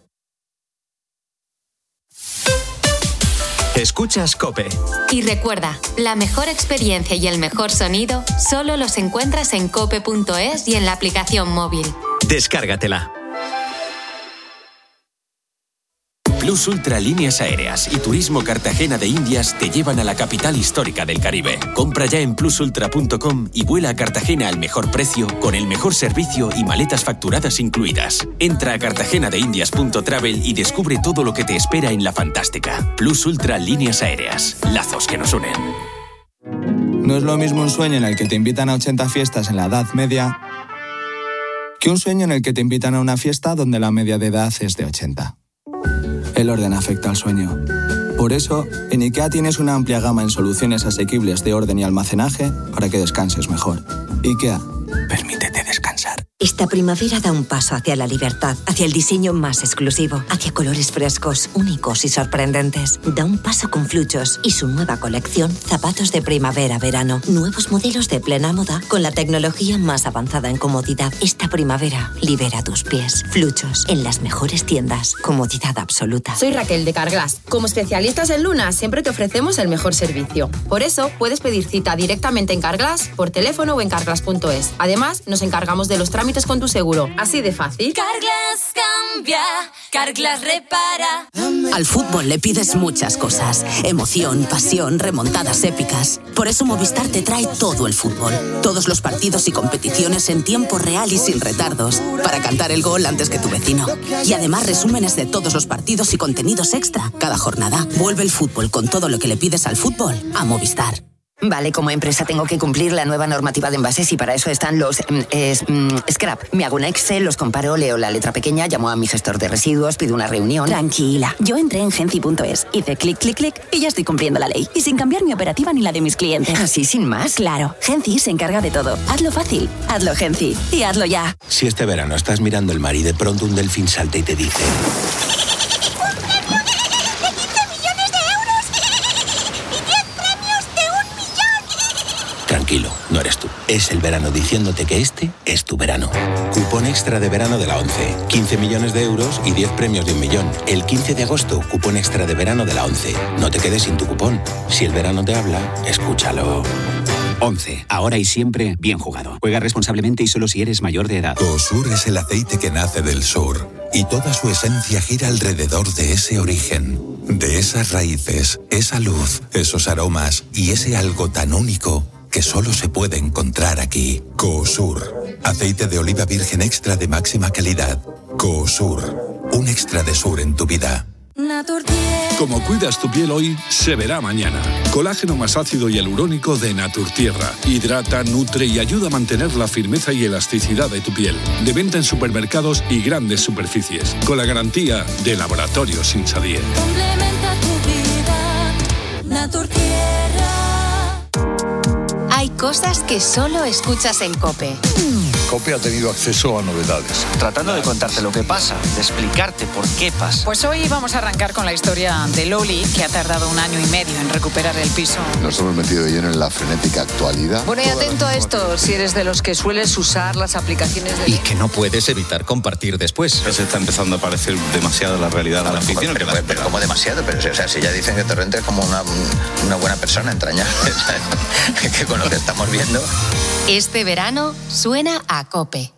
Escuchas COPE.
Y recuerda, la mejor experiencia y el mejor sonido solo los encuentras en cope punto es y en la aplicación móvil.
Descárgatela.
Plus Ultra Líneas Aéreas y Turismo Cartagena de Indias te llevan a la capital histórica del Caribe. Compra ya en plus ultra punto com y vuela a Cartagena al mejor precio, con el mejor servicio y maletas facturadas incluidas. Entra a cartagena de indias punto travel y descubre todo lo que te espera en la fantástica Plus Ultra Líneas Aéreas. Lazos que nos unen.
No es lo mismo un sueño en el que te invitan a ochenta fiestas en la Edad Media que un sueño en el que te invitan a una fiesta donde la media de edad es de ochenta. El orden afecta al sueño. Por eso, en IKEA tienes una amplia gama en soluciones asequibles de orden y almacenaje para que descanses mejor. IKEA, permítete descansar.
Esta primavera da un paso hacia la libertad, hacia el diseño más exclusivo, hacia colores frescos, únicos y sorprendentes. Da un paso con Fluchos y su nueva colección Zapatos de Primavera-Verano. Nuevos modelos de plena moda con la tecnología más avanzada en comodidad. Esta primavera libera tus pies. Fluchos, en las mejores tiendas. Comodidad absoluta.
Soy Raquel de Carglass. Como especialistas en Luna, siempre te ofrecemos el mejor servicio. Por eso, puedes pedir cita directamente en Carglass, por teléfono o en carglass punto es. Además, nos encargamos de los trámites con tu seguro. Así de fácil.
Carglass cambia, Carglass repara.
Al fútbol le pides muchas cosas. Emoción, pasión, remontadas épicas. Por eso Movistar te trae todo el fútbol. Todos los partidos y competiciones en tiempo real y sin retardos. Para cantar el gol antes que tu vecino. Y además resúmenes de todos los partidos y contenidos extra. Cada jornada. Vuelve el fútbol con todo lo que le pides al fútbol a Movistar.
Vale, como empresa tengo que cumplir la nueva normativa de envases y para eso están los mm, es, mm, scrap. Me hago un Excel, los comparo, leo la letra pequeña, llamo a mi gestor de residuos, pido una reunión.
Tranquila, yo entré en genci punto es, hice clic, clic, clic y ya estoy cumpliendo la ley. Y sin cambiar mi operativa ni la de mis clientes.
¿Así sin más?
Claro, Genci se encarga de todo. Hazlo fácil, hazlo Genci y hazlo ya.
Si este verano estás mirando el mar y de pronto un delfín salta y te dice... Tranquilo, no eres tú. Es el verano diciéndote que este es tu verano. Cupón extra de verano de la ONCE. quince millones de euros y diez premios de un millón. El quince de agosto, cupón extra de verano de la ONCE. No te quedes sin tu cupón. Si el verano te habla, escúchalo.
ONCE. Ahora y siempre, bien jugado. Juega responsablemente y solo si eres mayor de edad.
Coosur es el aceite que nace del sur. Y toda su esencia gira alrededor de ese origen. De esas raíces, esa luz, esos aromas y ese algo tan único que solo se puede encontrar aquí. Coosur, aceite de oliva virgen extra de máxima calidad. Coosur, un extra de sur en tu vida.
Como cuidas tu piel hoy, se verá mañana. Colágeno más ácido y hialurónico de Naturtierra. Hidrata, nutre y ayuda a mantener la firmeza y elasticidad de tu piel. De venta en supermercados y grandes superficies. Con la garantía de Laboratorios Insadier.
Complementa tu vida, Naturtierra.
Hay cosas que solo escuchas en COPE.
COPE ha tenido acceso a novedades.
Tratando de contarte lo que pasa, de explicarte por qué pasa.
Pues hoy vamos a arrancar con la historia de Loli, que ha tardado un año y medio en recuperar el piso.
Nos hemos metido de lleno en la frenética actualidad.
Bueno, y atento a esto, si eres de los que sueles usar las aplicaciones de...
Y que no puedes evitar compartir después.
Se está empezando a parecer demasiado la realidad de la ficción.
Pero, pero, pero como demasiado, pero o sea, si ya dicen que Torrente es como una, una buena persona entrañable, que con lo que estamos viendo...
Este verano suena a COPE.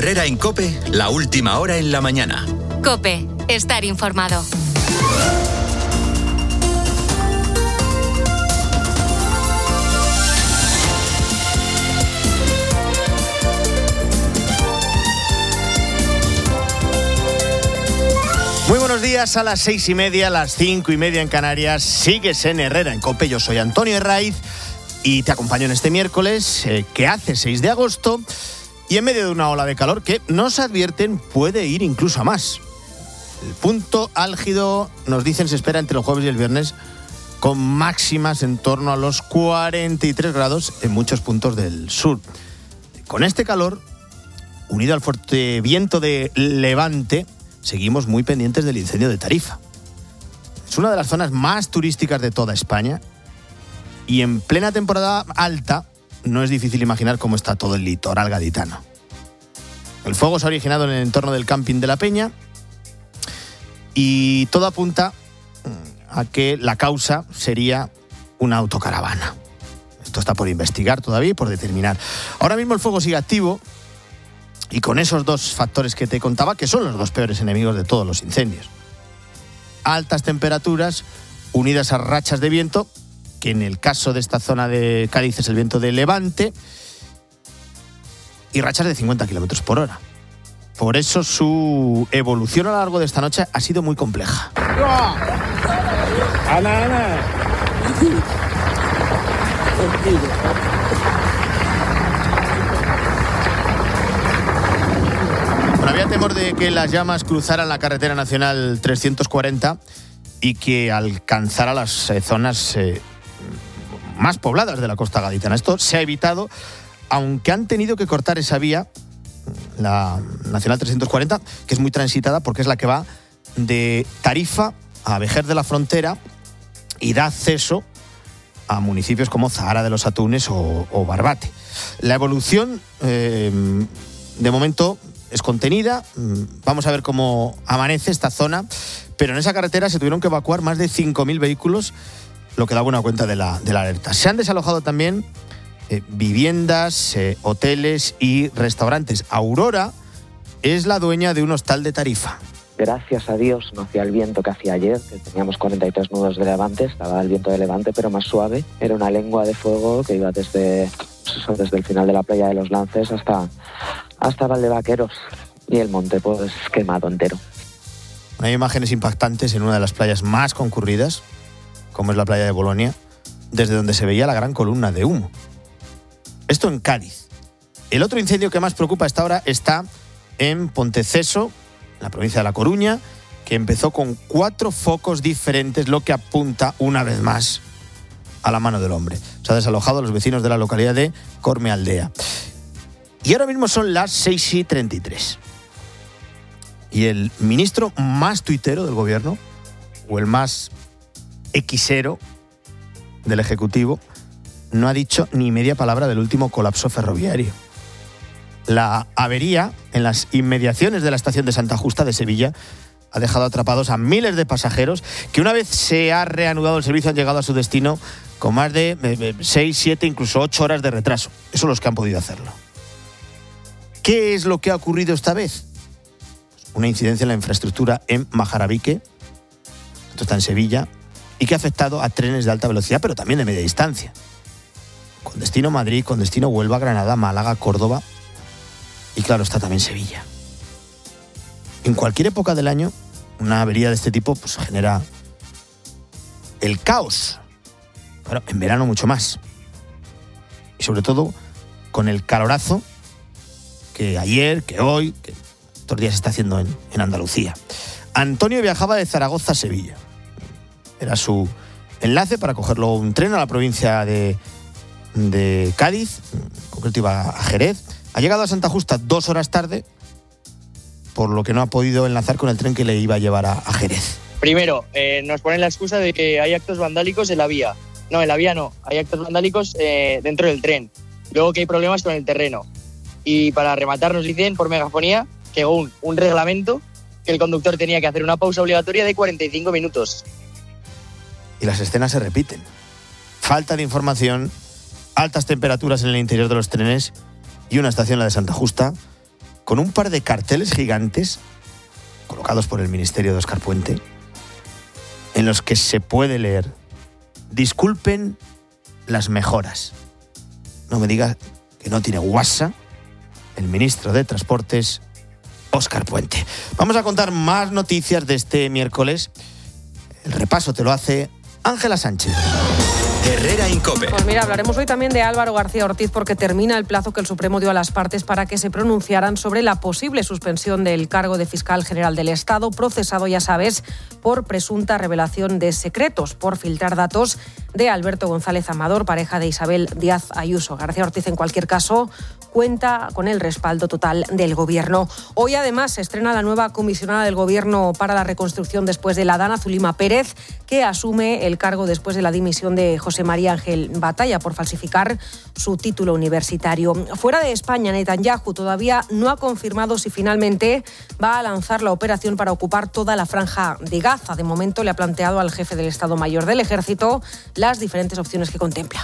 Herrera en COPE, la última hora en la mañana.
COPE, estar informado.
Muy buenos días, a las seis y media, las cinco y media en Canarias. Sigues en Herrera en COPE. Yo soy Antonio Herraiz y te acompaño en este miércoles eh, que hace seis de agosto y en medio de una ola de calor que nos advierten puede ir incluso a más. El punto álgido, nos dicen, se espera entre el jueves y el viernes con máximas en torno a los cuarenta y tres grados en muchos puntos del sur. Con este calor, unido al fuerte viento de levante, seguimos muy pendientes del incendio de Tarifa. Es una de las zonas más turísticas de toda España y en plena temporada alta no es difícil imaginar cómo está todo el litoral gaditano. El fuego se ha originado en el entorno del camping de La Peña y todo apunta a que la causa sería una autocaravana. Esto está por investigar todavía y por determinar. Ahora mismo el fuego sigue activo y con esos dos factores que te contaba, que son los dos peores enemigos de todos los incendios. Altas temperaturas unidas a rachas de viento, que en el caso de esta zona de Cádiz es el viento de levante, y rachas de cincuenta kilómetros por hora. Por eso su evolución a lo largo de esta noche ha sido muy compleja.
Ana, Ana.
Había temor de que las llamas cruzaran la carretera nacional trescientos cuarenta y que alcanzara las eh, zonas eh, más pobladas de la costa gaditana. Esto se ha evitado, aunque han tenido que cortar esa vía, la nacional trescientos cuarenta, que es muy transitada porque es la que va de Tarifa a Vejer de la Frontera y da acceso a municipios como Zahara de los Atunes o, o Barbate. La evolución, eh, de momento, es contenida. Vamos a ver cómo amanece esta zona, pero en esa carretera se tuvieron que evacuar más de cinco mil vehículos, lo que da buena cuenta de la, de la alerta. Se han desalojado también eh, viviendas, eh, hoteles y restaurantes. Aurora es la dueña de un hostal de Tarifa.
Gracias a Dios no hacía el viento que hacía ayer, que teníamos cuarenta y tres nudos de levante, estaba el viento de levante pero más suave. Era una lengua de fuego que iba desde, desde el final de la playa de los Lances hasta... hasta Valdevaqueros, y el monte pues quemado entero.
Hay imágenes impactantes en una de las playas más concurridas, como es la playa de Bolonia, desde donde se veía la gran columna de humo. Esto en Cádiz. El otro incendio que más preocupa a esta hora está en Ponteceso, en la provincia de La Coruña, que empezó con cuatro focos diferentes, lo que apunta una vez más a la mano del hombre. Se ha desalojado a los vecinos de la localidad de Cormealdea. Y ahora mismo son las seis y treinta y tres. Y el ministro más tuitero del gobierno, o el más exero del Ejecutivo, no ha dicho ni media palabra del último colapso ferroviario. La avería en las inmediaciones de la estación de Santa Justa de Sevilla ha dejado atrapados a miles de pasajeros que una vez se ha reanudado el servicio han llegado a su destino con más de seis, siete, incluso ocho horas de retraso. Esos son los que han podido hacerlo. ¿Qué es lo que ha ocurrido esta vez? Una incidencia en la infraestructura en Majarabique, esto está en Sevilla, y que ha afectado a trenes de alta velocidad, pero también de media distancia. Con destino Madrid, con destino Huelva, Granada, Málaga, Córdoba y claro, está también Sevilla. En cualquier época del año, una avería de este tipo pues, genera el caos. Pero en verano mucho más. Y sobre todo con el calorazo que ayer, que hoy, que estos días se está haciendo en, en Andalucía. Antonio viajaba de Zaragoza a Sevilla. Era su enlace para coger luego un tren a la provincia de, de Cádiz, en concreto iba a Jerez. Ha llegado a Santa Justa dos horas tarde, por lo que no ha podido enlazar con el tren que le iba a llevar a, a Jerez.
Primero, eh, nos ponen la excusa de que hay actos vandálicos en la vía. No, en la vía no, hay actos vandálicos eh, dentro del tren. Luego que hay problemas con el terreno. Y para rematar nos dicen por megafonía que un, un reglamento que el conductor tenía que hacer una pausa obligatoria de cuarenta y cinco minutos.
Y las escenas se repiten. Falta de información, altas temperaturas en el interior de los trenes y una estación, la de Santa Justa, con un par de carteles gigantes colocados por el Ministerio de Óscar Puente, en los que se puede leer: disculpen las mejoras. No me diga que no tiene guasa el ministro de Transportes, Óscar Puente. Vamos a contar más noticias de este miércoles. El repaso te lo hace Ángela Sánchez.
Herrera Incope.
Pues mira, hablaremos hoy también de Álvaro García Ortiz, porque termina el plazo que el Supremo dio a las partes para que se pronunciaran sobre la posible suspensión del cargo de fiscal general del Estado, procesado, ya sabes, por presunta revelación de secretos, por filtrar datos de Alberto González Amador, pareja de Isabel Díaz Ayuso. García Ortiz, en cualquier caso, cuenta con el respaldo total del Gobierno. Hoy, además, se estrena la nueva comisionada del Gobierno para la reconstrucción después de la Dana, Zulima Pérez, que asume el cargo después de la dimisión de José María Ángel Batalla por falsificar su título universitario. Fuera de España, Netanyahu todavía no ha confirmado si finalmente va a lanzar la operación para ocupar toda la franja de Gaza. De momento le ha planteado al jefe del Estado Mayor del Ejército las diferentes opciones que contempla.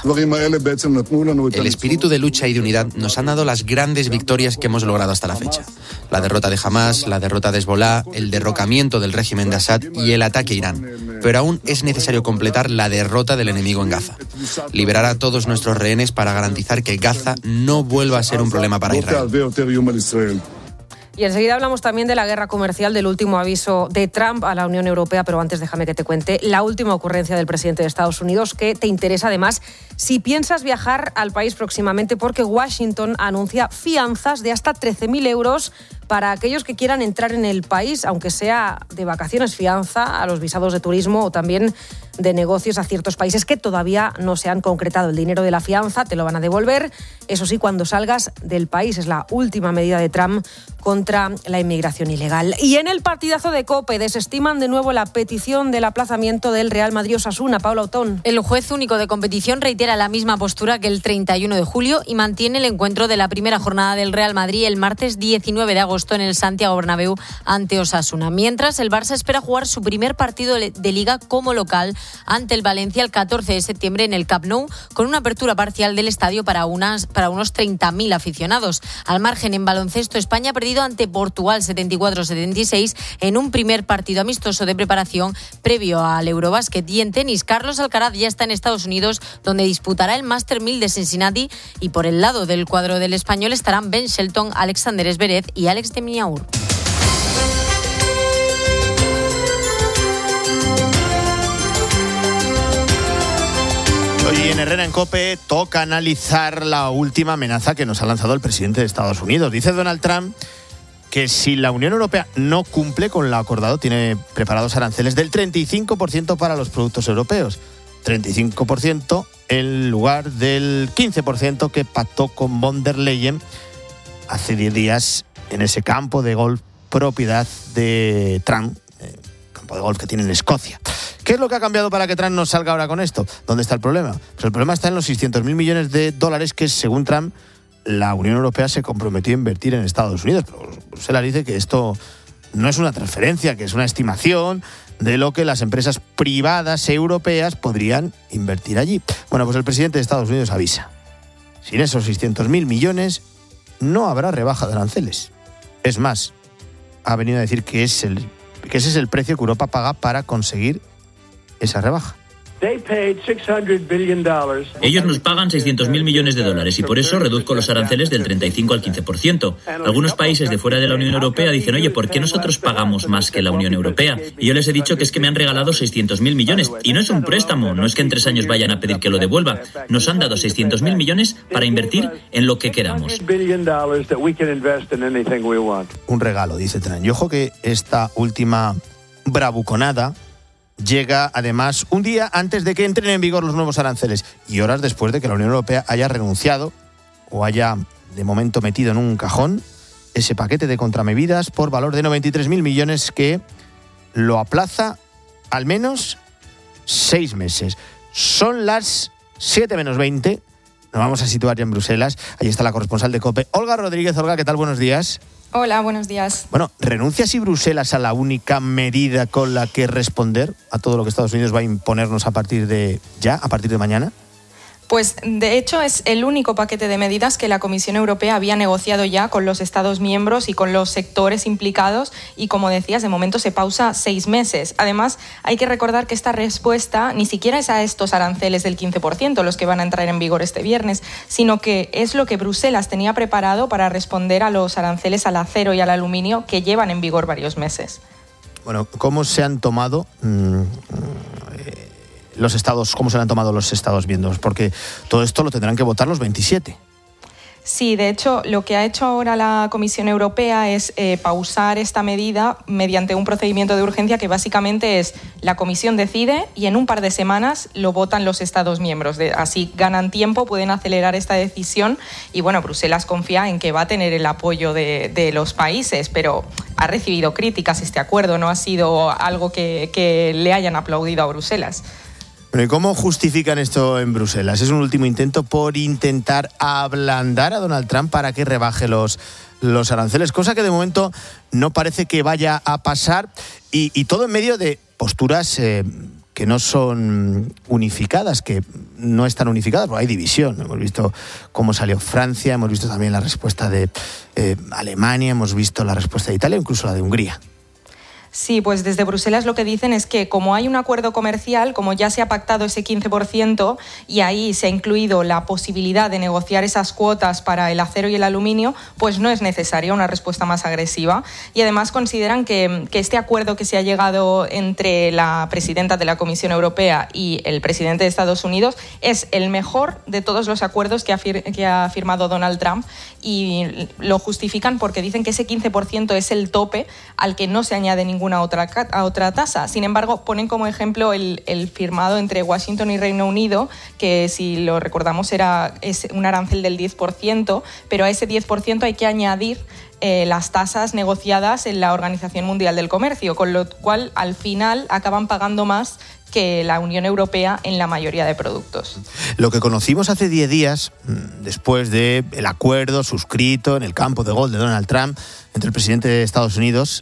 El espíritu de lucha y de unidad nos han dado las grandes victorias que hemos logrado hasta la fecha. La derrota de Hamás, la derrota de Hezbolá, el derrocamiento del régimen de Assad y el ataque a Irán. Pero aún es necesario completar la derrota del enemigo en Gaza. Liberar a todos nuestros rehenes para garantizar que Gaza no vuelva a ser un problema para Israel.
Y enseguida hablamos también de la guerra comercial, del último aviso de Trump a la Unión Europea, pero antes déjame que te cuente la última ocurrencia del presidente de Estados Unidos, que te interesa además si piensas viajar al país próximamente, porque Washington anuncia fianzas de hasta trece mil euros para aquellos que quieran entrar en el país, aunque sea de vacaciones, fianza a los visados de turismo o también de negocios a ciertos países que todavía no se han concretado. El dinero de la fianza te lo van a devolver, eso sí, cuando salgas del país. Es la última medida de Trump contra la inmigración ilegal. Y en el partidazo de COPE desestiman de nuevo la petición del aplazamiento del Real Madrid-Osasuna. Paula Otón.
El juez único de competición reitera la misma postura que el treinta y uno de julio y mantiene el encuentro de la primera jornada del Real Madrid el martes diecinueve de agosto en el Santiago Bernabéu ante Osasuna. Mientras, el Barça espera jugar su primer partido de Liga como local ante el Valencia el catorce de septiembre en el Camp Nou, con una apertura parcial del estadio para, unas, para unos treinta mil aficionados. Al margen, en baloncesto, España ha perdido ante Portugal setenta y cuatro a setenta y seis en un primer partido amistoso de preparación previo al Eurobásquet. Y en tenis, Carlos Alcaraz ya está en Estados Unidos, donde disputará el Master mil de Cincinnati, y por el lado del cuadro del español estarán Ben Shelton, Alexander Zverev y Alex de Minaur.
Hoy en Herrera en COPE toca analizar la última amenaza que nos ha lanzado el presidente de Estados Unidos. Dice Donald Trump que si la Unión Europea no cumple con lo acordado, tiene preparados aranceles del treinta y cinco por ciento para los productos europeos. treinta y cinco por ciento en lugar del quince por ciento que pactó con von der Leyen hace diez días en ese campo de golf propiedad de Trump, eh, campo de golf que tiene en Escocia. ¿Qué es lo que ha cambiado para que Trump nos salga ahora con esto? ¿Dónde está el problema? Pues el problema está en los seiscientos mil millones de dólares que, según Trump, la Unión Europea se comprometió a invertir en Estados Unidos. Pero Bruselas dice que esto no es una transferencia, que es una estimación de lo que las empresas privadas europeas podrían invertir allí. Bueno, pues el presidente de Estados Unidos avisa: sin esos seiscientos mil millones no habrá rebaja de aranceles. Es más, ha venido a decir que, es el, que ese es el precio que Europa paga para conseguir esa rebaja.
Ellos nos pagan seiscientos mil millones de dólares y por eso reduzco los aranceles del treinta y cinco al quince por ciento. Algunos países de fuera de la Unión Europea dicen: oye, ¿por qué nosotros pagamos más que la Unión Europea? Y yo les he dicho que es que me han regalado seiscientos mil millones. Y no es un préstamo, no es que en tres años vayan a pedir que lo devuelva. Nos han dado seiscientos mil millones para invertir en lo que queramos.
Un regalo, dice Trump. Y ojo que esta última bravuconada llega además un día antes de que entren en vigor los nuevos aranceles y horas después de que la Unión Europea haya renunciado o haya de momento metido en un cajón ese paquete de contramedidas por valor de noventa y tres mil millones que lo aplaza al menos seis meses. Son las siete menos veinte. Nos vamos a situar ya en Bruselas. Ahí está la corresponsal de COPE, Olga Rodríguez. Olga, ¿qué tal? Buenos días.
Hola, buenos días.
Bueno, ¿renuncia así Bruselas a la única medida con la que responder a todo lo que Estados Unidos va a imponernos a partir de ya, a partir de mañana?
Pues de hecho es el único paquete de medidas que la Comisión Europea había negociado ya con los Estados miembros y con los sectores implicados y, como decías, de momento se pausa seis meses. Además, hay que recordar que esta respuesta ni siquiera es a estos aranceles del quince por ciento los que van a entrar en vigor este viernes, sino que es lo que Bruselas tenía preparado para responder a los aranceles al acero y al aluminio que llevan en vigor varios meses.
Bueno, ¿cómo se han tomado mmm, eh, los estados, cómo se lo han tomado los estados miembros? Porque todo esto lo tendrán que votar los veintisiete.
Sí, de hecho, lo que ha hecho ahora la Comisión Europea es eh, pausar esta medida mediante un procedimiento de urgencia que básicamente es la Comisión decide y en un par de semanas lo votan los Estados miembros. De, así ganan tiempo, pueden acelerar esta decisión y, bueno, Bruselas confía en que va a tener el apoyo de, de los países, pero ha recibido críticas este acuerdo, no ha sido algo que, que le hayan aplaudido a Bruselas.
¿Y cómo justifican esto en Bruselas? Es un último intento por intentar ablandar a Donald Trump para que rebaje los, los aranceles, cosa que de momento no parece que vaya a pasar y, y todo en medio de posturas eh, que no son unificadas, que no están unificadas, porque hay división. Hemos visto cómo salió Francia, hemos visto también la respuesta de eh, Alemania, hemos visto la respuesta de Italia, incluso la de Hungría.
Sí, pues desde Bruselas lo que dicen es que como hay un acuerdo comercial, como ya se ha pactado ese quince por ciento y ahí se ha incluido la posibilidad de negociar esas cuotas para el acero y el aluminio, pues no es necesaria una respuesta más agresiva. Y además consideran que, que este acuerdo que se ha llegado entre la presidenta de la Comisión Europea y el presidente de Estados Unidos es el mejor de todos los acuerdos que ha, fir- que ha firmado Donald Trump y lo justifican porque dicen que ese quince por ciento es el tope al que no se añade ningún a otra, a otra tasa. Sin embargo, ponen como ejemplo el, el firmado entre Washington y Reino Unido, que si lo recordamos era es un arancel del diez por ciento, pero a ese diez por ciento hay que añadir eh, las tasas negociadas en la Organización Mundial del Comercio, con lo cual al final acaban pagando más que la Unión Europea en la mayoría de productos.
Lo que conocimos hace diez días, después del acuerdo suscrito en el campo de golf de Donald Trump entre el presidente de Estados Unidos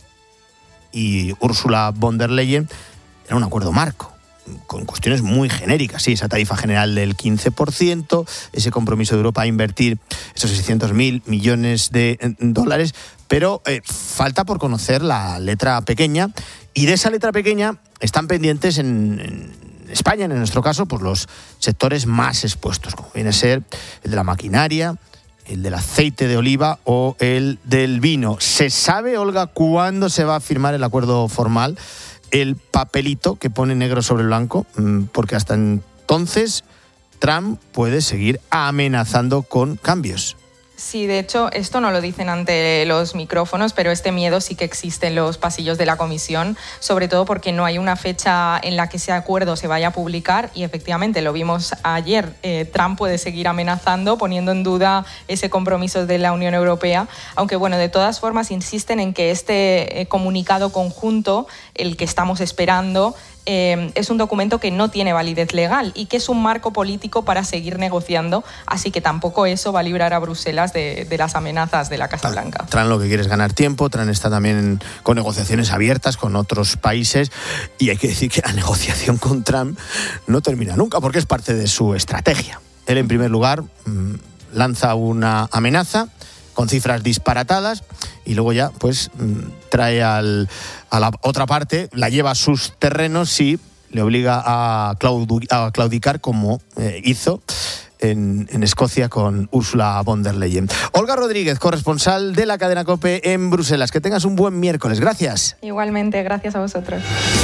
y Ursula von der Leyen, era un acuerdo marco, con cuestiones muy genéricas, sí, esa tarifa general del quince por ciento, ese compromiso de Europa a invertir esos seiscientos mil millones de dólares, pero eh, falta por conocer la letra pequeña, y de esa letra pequeña están pendientes en, en España, en nuestro caso, pues los sectores más expuestos, como viene a ser el de la maquinaria, el del aceite de oliva o el del vino. ¿Se sabe, Olga, cuándo se va a firmar el acuerdo formal? El papelito que pone negro sobre blanco, porque hasta entonces Trump puede seguir amenazando con cambios.
Sí, de hecho, esto no lo dicen ante los micrófonos, pero este miedo sí que existe en los pasillos de la Comisión, sobre todo porque no hay una fecha en la que ese acuerdo se vaya a publicar y efectivamente lo vimos ayer. Eh, Trump puede seguir amenazando, poniendo en duda ese compromiso de la Unión Europea, aunque bueno, de todas formas insisten en que este eh, comunicado conjunto, el que estamos esperando, Eh, es un documento que no tiene validez legal y que es un marco político para seguir negociando, así que tampoco eso va a librar a Bruselas de, de las amenazas de la Casa Blanca.
Trump lo que quiere es ganar tiempo, Trump está también con negociaciones abiertas con otros países y hay que decir que la negociación con Trump no termina nunca porque es parte de su estrategia. Él, en primer lugar, mmm, lanza una amenaza con cifras disparatadas y luego ya pues trae al, a la otra parte, la lleva a sus terrenos y le obliga a, claudu, a claudicar como eh, hizo en, en Escocia con Ursula von der Leyen. Olga Rodríguez, corresponsal de la cadena COPE en Bruselas. Que tengas un buen miércoles. Gracias.
Igualmente, gracias a vosotros.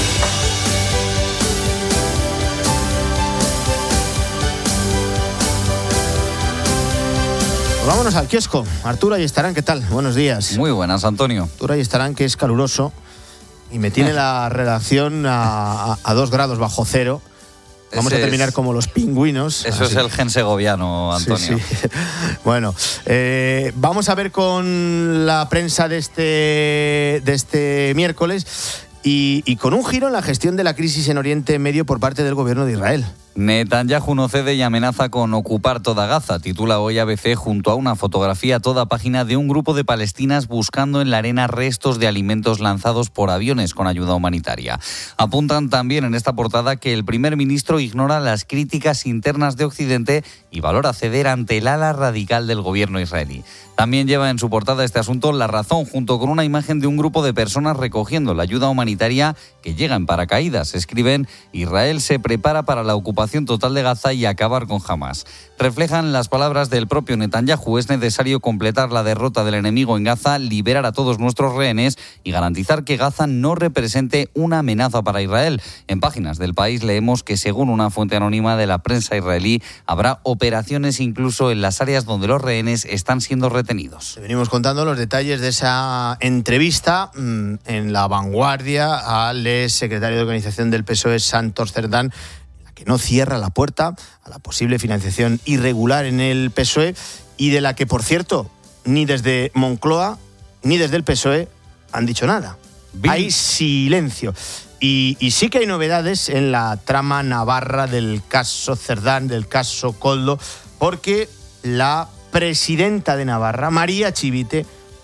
Vámonos al kiosco. Arturo Ayestarán, ¿qué tal? Buenos días.
Muy buenas, Antonio.
Arturo Ayestarán, que es caluroso y me tiene la redacción a, a, a dos grados bajo cero. Vamos Ese a terminar es, como los pingüinos.
Eso así. Es el gen segoviano, Antonio.
Sí, sí. Bueno, eh, vamos a ver con la prensa de este, de este miércoles y, y con un giro en la gestión de la crisis en Oriente Medio por parte del gobierno de Israel.
Netanyahu no cede y amenaza con ocupar toda Gaza, titula hoy A B C junto a una fotografía a toda página de un grupo de palestinas buscando en la arena restos de alimentos lanzados por aviones con ayuda humanitaria. Apuntan también en esta portada que el primer ministro ignora las críticas internas de Occidente y valora ceder ante el ala radical del gobierno israelí. También lleva en su portada este asunto La Razón, junto con una imagen de un grupo de personas recogiendo la ayuda humanitaria que llega en paracaídas. Escriben: Israel se prepara para la ocupación total de Gaza y acabar con Hamás. Reflejan las palabras del propio Netanyahu: es necesario completar la derrota del enemigo en Gaza, liberar a todos nuestros rehenes y garantizar que Gaza no represente una amenaza para Israel. En páginas del País leemos que, según una fuente anónima de la prensa israelí, habrá operaciones incluso en las áreas donde los rehenes están siendo retenidos.
Venimos contando los detalles de esa entrevista mmm, en La Vanguardia al secretario de Organización del P S O E, Santos Cerdán, que no cierra la puerta a la posible financiación irregular en el P S O E y de la que, por cierto, ni desde Moncloa ni desde el P S O E han dicho nada. Bien. Hay silencio. Y, y sí que hay novedades en la trama navarra del caso Cerdán, del caso Koldo, porque la presidenta de Navarra, María Chivite,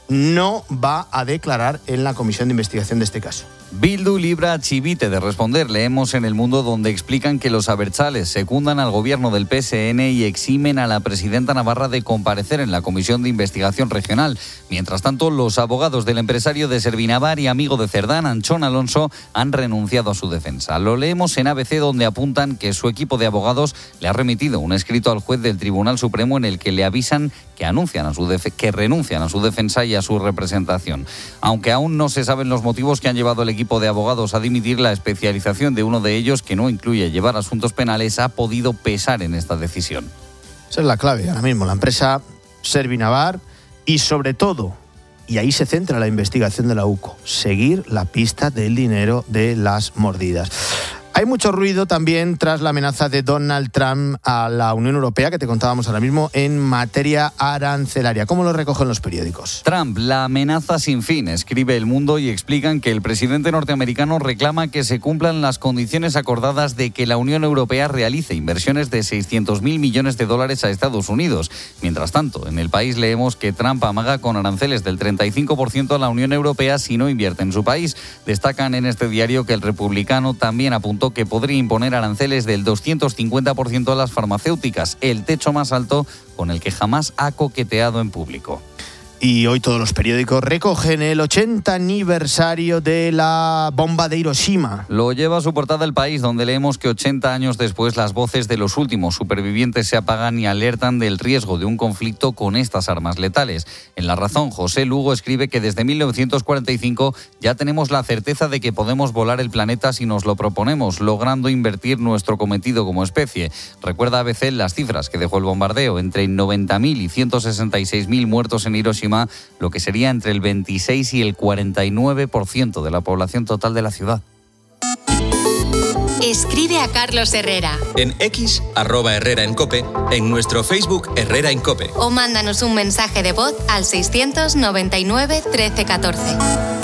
no va a declarar en la comisión de investigación de este caso.
Bildu libra a Chivite de responder. Leemos en El Mundo donde explican que los abertzales secundan al gobierno del P S N y eximen a la presidenta navarra de comparecer en la comisión de investigación regional. Mientras tanto, los abogados del empresario de Servinavar y amigo de Cerdán, Anchón Alonso, han renunciado a su defensa. Lo leemos en A B C, donde apuntan que su equipo de abogados le ha remitido un escrito al juez del Tribunal Supremo en el que le avisan que anuncian a su def- que renuncian a su defensa y a su representación. Aunque aún no se saben los motivos que han llevado al equipo de abogados a dimitir, la especialización de uno de ellos, que no incluye llevar asuntos penales, ha podido pesar en esta decisión.
Esa es la clave ahora mismo, la empresa Servinavar y, sobre todo, y ahí se centra la investigación de la U C O, seguir la pista del dinero de las mordidas. Hay mucho ruido también tras la amenaza de Donald Trump a la Unión Europea, que te contábamos ahora mismo, en materia arancelaria. ¿Cómo lo recogen los periódicos?
Trump, la amenaza sin fin, escribe El Mundo, y explican que el presidente norteamericano reclama que se cumplan las condiciones acordadas de que la Unión Europea realice inversiones de seiscientos mil millones de dólares a Estados Unidos. Mientras tanto, en El País leemos que Trump amaga con aranceles del treinta y cinco por ciento a la Unión Europea si no invierte en su país. Destacan en este diario que el republicano también apuntó que podría imponer aranceles del doscientos cincuenta por ciento a las farmacéuticas, el techo más alto con el que jamás ha coqueteado en público.
Y hoy todos los periódicos recogen el ochenta aniversario de la bomba de Hiroshima.
Lo lleva a su portada El País, donde leemos que ochenta años después las voces de los últimos supervivientes se apagan y alertan del riesgo de un conflicto con estas armas letales. En La Razón, José Lugo escribe que desde mil novecientos cuarenta y cinco ya tenemos la certeza de que podemos volar el planeta si nos lo proponemos, logrando invertir nuestro cometido como especie. Recuerda A B C las cifras que dejó el bombardeo: entre noventa mil y ciento sesenta y seis mil muertos en Hiroshima, lo que sería entre el veintiséis y el cuarenta y nueve por ciento de la población total de la ciudad.
Escribe a Carlos Herrera.
En X, arroba Herrera en Cope, en nuestro Facebook Herrera en Cope.
O mándanos un mensaje de voz al seiscientos noventa y nueve trece catorce.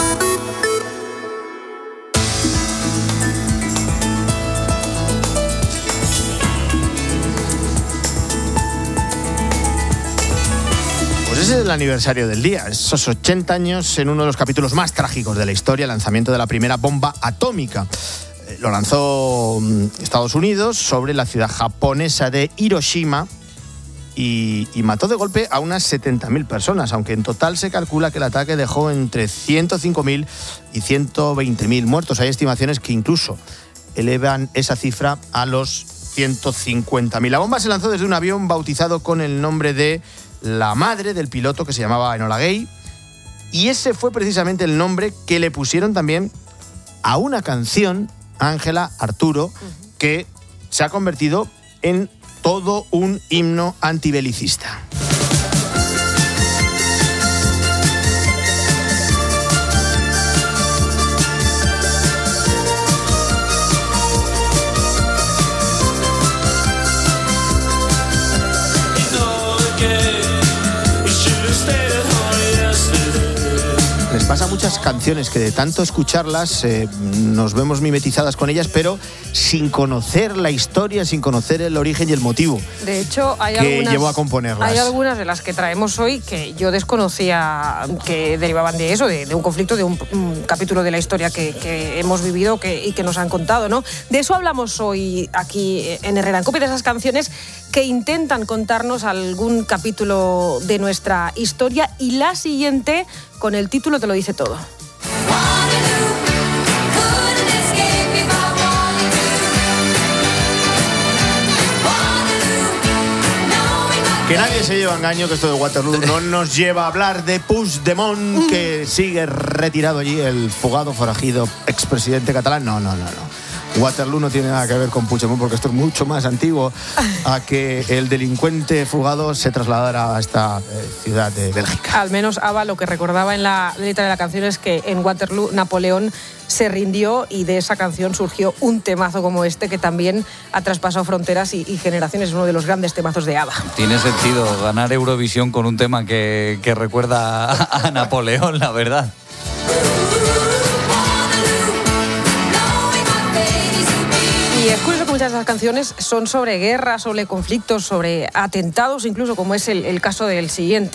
Ese es el aniversario del día, esos ochenta años en uno de los capítulos más trágicos de la historia, el lanzamiento de la primera bomba atómica. Lo lanzó Estados Unidos sobre la ciudad japonesa de Hiroshima y, y mató de golpe a unas setenta mil personas, aunque en total se calcula que el ataque dejó entre ciento cinco mil y ciento veinte mil muertos. Hay estimaciones que incluso elevan esa cifra a los ciento cincuenta mil. La bomba se lanzó desde un avión bautizado con el nombre de la madre del piloto, que se llamaba Enola Gay, y ese fue precisamente el nombre que le pusieron también a una canción, Ángela Arturo, que se ha convertido en todo un himno antibelicista. Les pasa a muchas canciones que de tanto escucharlas eh, nos vemos mimetizadas con ellas, pero sin conocer la historia, sin conocer el origen y el motivo.
De hecho, hay
que
algunas,
llevó a componerlas.
Hay algunas de las que traemos hoy que yo desconocía que derivaban de eso, de, de un conflicto, de un, un capítulo de la historia que, que hemos vivido que, y que nos han contado, ¿no? De eso hablamos hoy aquí en Herrera en COPE, de esas canciones que intentan contarnos algún capítulo de nuestra historia, y la siguiente, con el título, te lo dice todo.
Que nadie se lleva engaño, que esto de Waterloo no nos lleva a hablar de Puigdemont, que sigue retirado allí, el fugado, forajido expresidente catalán. No, no, no, no. Waterloo no tiene nada que ver con Puigdemont, porque esto es mucho más antiguo a que el delincuente fugado se trasladara a esta eh, ciudad de Bélgica.
Al menos Ava lo que recordaba en la letra de la canción es que en Waterloo Napoleón se rindió, y de esa canción surgió un temazo como este que también ha traspasado fronteras y, y generaciones. Es uno de los grandes temazos de Ava.
Tiene sentido ganar Eurovisión con un tema que, que recuerda a, a Napoleón, la verdad.
Y es curioso que muchas de las canciones son sobre guerras, sobre conflictos, sobre atentados, incluso, como es el, el caso del siguiente.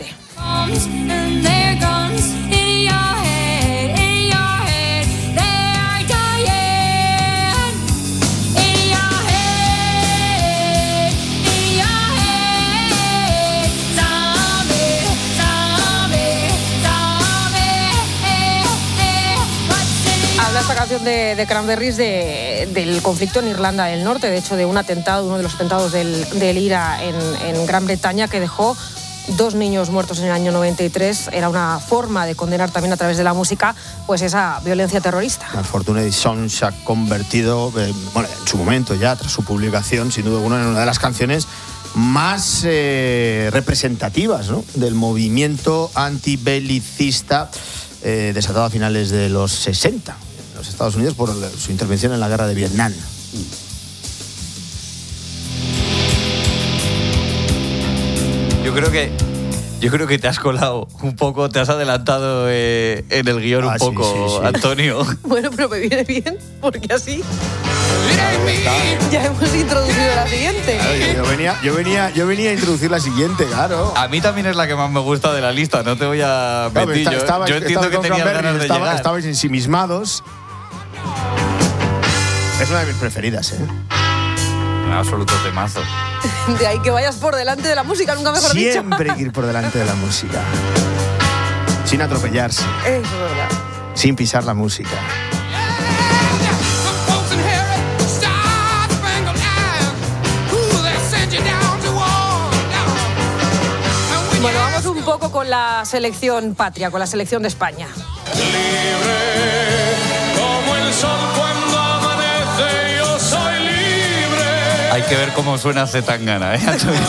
Esta canción de, de Cranberries de, del conflicto en Irlanda del Norte, de hecho de un atentado, uno de los atentados del, del IRA en, en Gran Bretaña, que dejó dos niños muertos en el año noventa y tres. Era una forma de condenar también a través de la música pues esa violencia terrorista.
Unfortunate Son se ha convertido, eh, bueno, en su momento ya, tras su publicación, sin duda alguna, en una de las canciones más eh, representativas, ¿no?, del movimiento antibelicista eh, desatado a finales de los sesenta. Los Estados Unidos por su intervención en la guerra de Vietnam.
Yo creo que yo creo que te has colado un poco, te has adelantado eh, en el guión ah, un poco, sí, sí, sí. Antonio.
Bueno, pero me viene bien, porque así ya hemos introducido la siguiente.
Claro, yo, yo, venía, yo, venía, yo venía a introducir la siguiente, claro.
A mí también es la que más me gusta de la lista, no te voy a mentir. No,
estaba,
yo, yo entiendo
estaba
que tenías ganas de
estaba,
llegar.
Estabais ensimismados. Es una de mis preferidas, ¿eh?
Un absoluto temazo.
De ahí que vayas por delante de la música, nunca mejor
Siempre
dicho.
Siempre hay que ir por delante de la música. Sin atropellarse.
Eso es verdad.
Sin pisar la música.
Bueno, vamos un poco con la selección patria, con la selección de España.
Libre como el sol cuando amanece, yo soy libre.
Hay que ver cómo suena Zetangana, ¿eh, Antonio?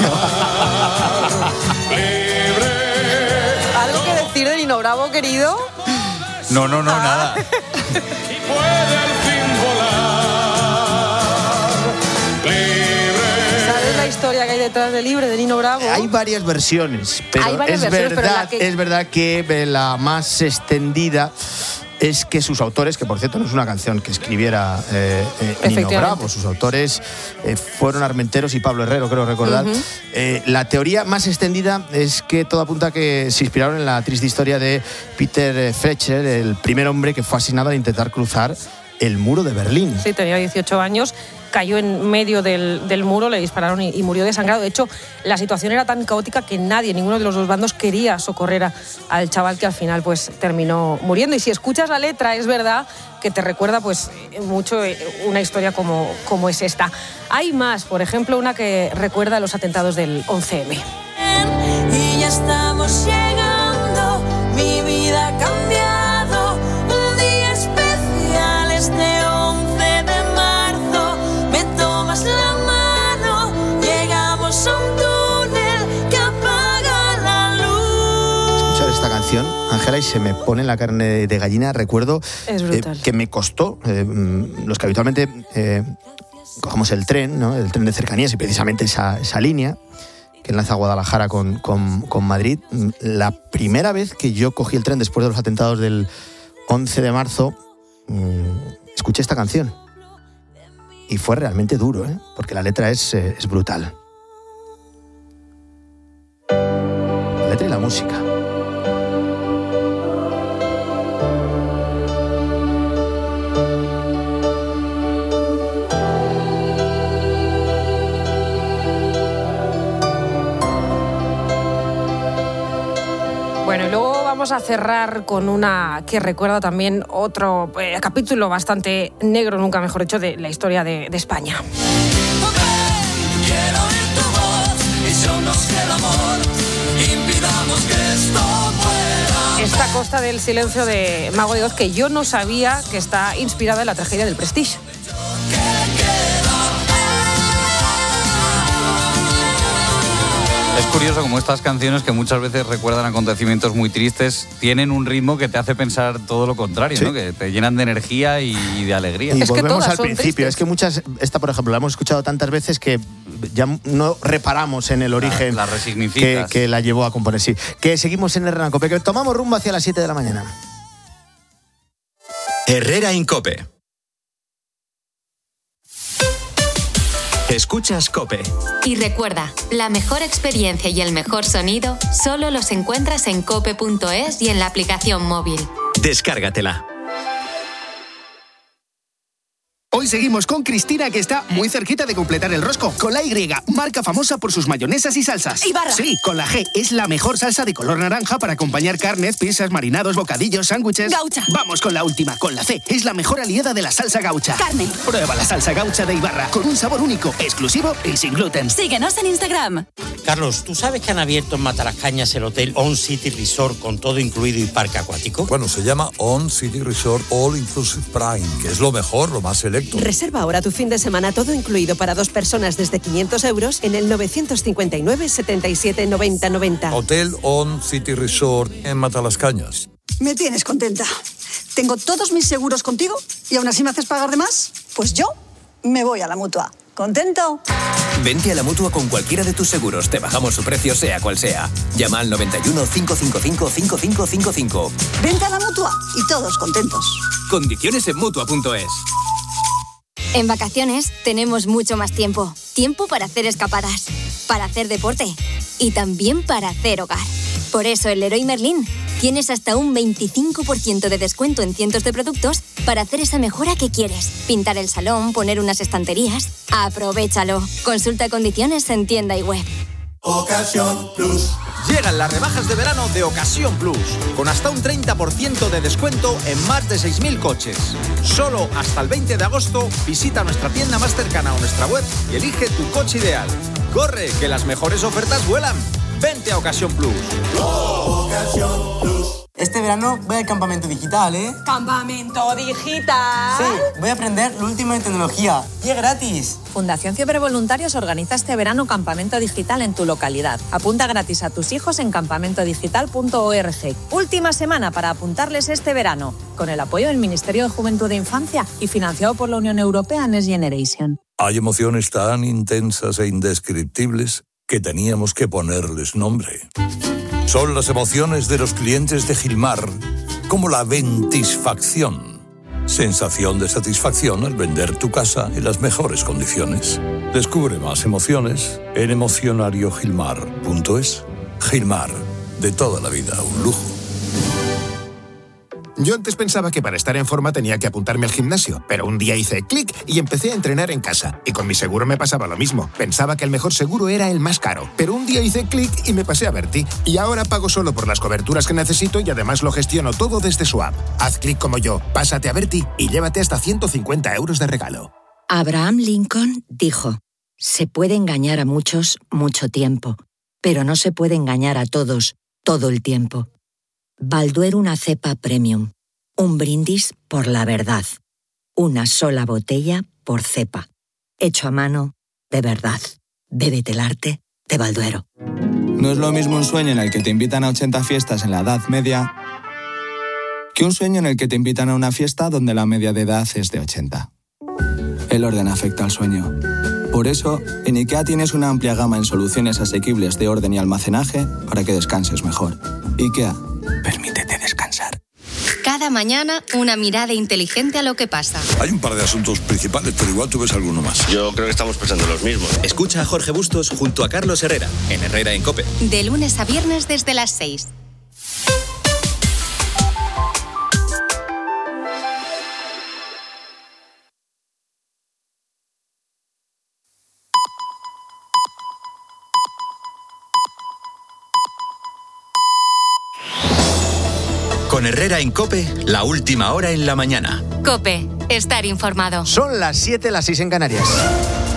Libre.
¿Algo que decir de Nino Bravo, querido?
No, no, no, ah. nada.
Y puede al fin volar. Libre.
¿Sabes la historia que hay detrás de Libre, de Nino Bravo?
Hay varias versiones, pero,
hay varias
es,
versiones
verdad,
pero la que...
es verdad que la más extendida es que sus autores, que por cierto no es una canción que escribiera eh, eh, Nino Bravo, sus autores eh, fueron Armenteros y Pablo Herrero, creo recordar. Uh-huh. Eh, la teoría más extendida es que todo apunta a que se inspiraron en la triste historia de Peter Fletcher, el primer hombre que fue asesinado al intentar cruzar el muro de Berlín.
Sí, tenía dieciocho años, cayó en medio del, del muro, le dispararon y, y murió desangrado. De hecho, la situación era tan caótica que nadie, ninguno de los dos bandos quería socorrer a, al chaval, que al final pues terminó muriendo. Y si escuchas la letra, es verdad que te recuerda pues mucho una historia como, como es esta. Hay más, por ejemplo, una que recuerda los atentados del once eme.
Y ya estamos llegando, mi vida ha cambiado, un día especial este once de marzo, me tomas la mano, llegamos a un túnel que apaga la luz.
Escuchar esta canción, Ángela, y se me pone la carne de gallina. Recuerdo eh, que me costó, eh, los que habitualmente eh, cogemos el tren, ¿no?, el tren de cercanías, y precisamente esa, esa línea, que enlaza Guadalajara con, con, con Madrid. La primera vez que yo cogí el tren después de los atentados del once de marzo, mmm, escuché esta canción. Y fue realmente duro, ¿eh? Porque la letra es, eh, es brutal. La letra y la música.
Bueno, y luego vamos a cerrar con una que recuerda también otro eh, capítulo bastante negro, nunca mejor dicho, de la historia de, de España.
Quiero oír tu voz y si aún nos queda amor, impidamos que esto muera.
Esta Costa del Silencio de Mago de Oz, que yo no sabía que está inspirada en la tragedia del Prestige.
Es curioso como estas canciones, que muchas veces recuerdan acontecimientos muy tristes, tienen un ritmo que te hace pensar todo lo contrario, ¿sí? ¿no? Que te llenan de energía y de alegría.
Y
es
volvemos
que
al principio.
tristes.
Es que muchas, esta por ejemplo, la hemos escuchado tantas veces que ya no reparamos en el origen
la, la
que,
resignificas.
que la llevó a componer. Sí. Que seguimos en Herrera en Cope, que tomamos rumbo hacia las siete de la mañana.
Herrera en Cope. Escuchas Cope.
Y recuerda, la mejor experiencia y el mejor sonido solo los encuentras en cope punto es y en la aplicación móvil.
Descárgatela.
Hoy seguimos con Cristina, que está muy cerquita de completar el rosco. Con la Y, marca famosa por sus mayonesas y salsas.
Ibarra.
Sí, con la G, es la mejor salsa de color naranja para acompañar carnes, pizzas, marinados, bocadillos, sándwiches.
Gaucha.
Vamos con la última, con la C, es la mejor aliada de la salsa gaucha.
Carne.
Prueba la salsa gaucha de Ibarra, con un sabor único, exclusivo y sin gluten.
Síguenos en Instagram.
Carlos, ¿tú sabes que han abierto en Matalascañas el hotel On City Resort con todo incluido y parque acuático?
Bueno, se llama On City Resort All Inclusive Prime, que es lo mejor, lo más selecto.
Reserva ahora tu fin de semana todo incluido para dos personas desde quinientos euros en el novecientos cincuenta y nueve, setenta y siete, noventa, noventa.
Hotel On City Resort en Matalascañas.
Me tienes contenta. Tengo todos mis seguros contigo y aún así me haces pagar de más. Pues yo me voy a la Mutua. ¿Contento?
Vente a la Mutua con cualquiera de tus seguros. Te bajamos su precio, sea cual sea. Llama al noventa y uno, cinco cinco cinco, cinco cinco cinco cinco.
Vente a la Mutua y todos contentos.
Condiciones en Mutua punto es.
En vacaciones tenemos mucho más tiempo. Tiempo para hacer escapadas, para hacer deporte y también para hacer hogar. Por eso en Leroy Merlin tienes hasta un veinticinco por ciento de descuento en cientos de productos para hacer esa mejora que quieres. Pintar el salón, poner unas estanterías. Aprovéchalo. Consulta condiciones en tienda y web.
Ocasión Plus. Llegan las rebajas de verano de Ocasión Plus, con hasta un treinta por ciento de descuento en más de seis mil coches. Solo hasta el veinte de agosto visita nuestra tienda más cercana o nuestra web y elige tu coche ideal. ¡Corre, que las mejores ofertas vuelan! Vente a Ocasión Plus. Oh, Ocasión
Plus. Este verano voy al campamento digital, ¿eh?
¿Campamento digital?
Sí, voy a aprender lo último en tecnología. ¡Y es gratis!
Fundación Fiebre Voluntarios organiza este verano campamento digital en tu localidad. Apunta gratis a tus hijos en campamento digital punto org. Última semana para apuntarles este verano, con el apoyo del Ministerio de Juventud e Infancia y financiado por la Unión Europea Next Generation.
Hay emociones tan intensas e indescriptibles que teníamos que ponerles nombre. Son las emociones de los clientes de Gilmar, como la ventisfacción. Sensación de satisfacción al vender tu casa en las mejores condiciones. Descubre más emociones en emocionario gilmar punto es. Gilmar, de toda la vida, un lujo.
Yo antes pensaba que para estar en forma tenía que apuntarme al gimnasio, pero un día hice clic y empecé a entrenar en casa. Y con mi seguro me pasaba lo mismo. Pensaba que el mejor seguro era el más caro, pero un día hice clic y me pasé a Berti. Y ahora pago solo por las coberturas que necesito y además lo gestiono todo desde su app. Haz clic como yo, pásate a Berti y llévate hasta ciento cincuenta euros de regalo.
Abraham Lincoln dijo: se puede engañar a muchos mucho tiempo, pero no se puede engañar a todos todo el tiempo. Balduero una cepa premium. Un brindis por la verdad. Una sola botella por cepa. Hecho a mano, de verdad. Bébete el arte de Balduero.
No es lo mismo un sueño en el que te invitan a ochenta fiestas en la Edad Media que un sueño en el que te invitan a una fiesta donde la media de edad es de ochenta. El orden afecta al sueño. Por eso, en IKEA tienes una amplia gama en soluciones asequibles de orden y almacenaje para que descanses mejor. IKEA, permítete descansar.
Cada mañana, una mirada inteligente a lo que pasa.
Hay un par de asuntos principales, pero igual tú ves alguno más.
Yo creo que estamos pensando los mismos.
Escucha a Jorge Bustos junto a Carlos Herrera, en Herrera en COPE.
De lunes a viernes desde las seis.
Con Herrera en COPE, la última hora en la mañana.
COPE, estar informado.
Son las siete, las seis en Canarias.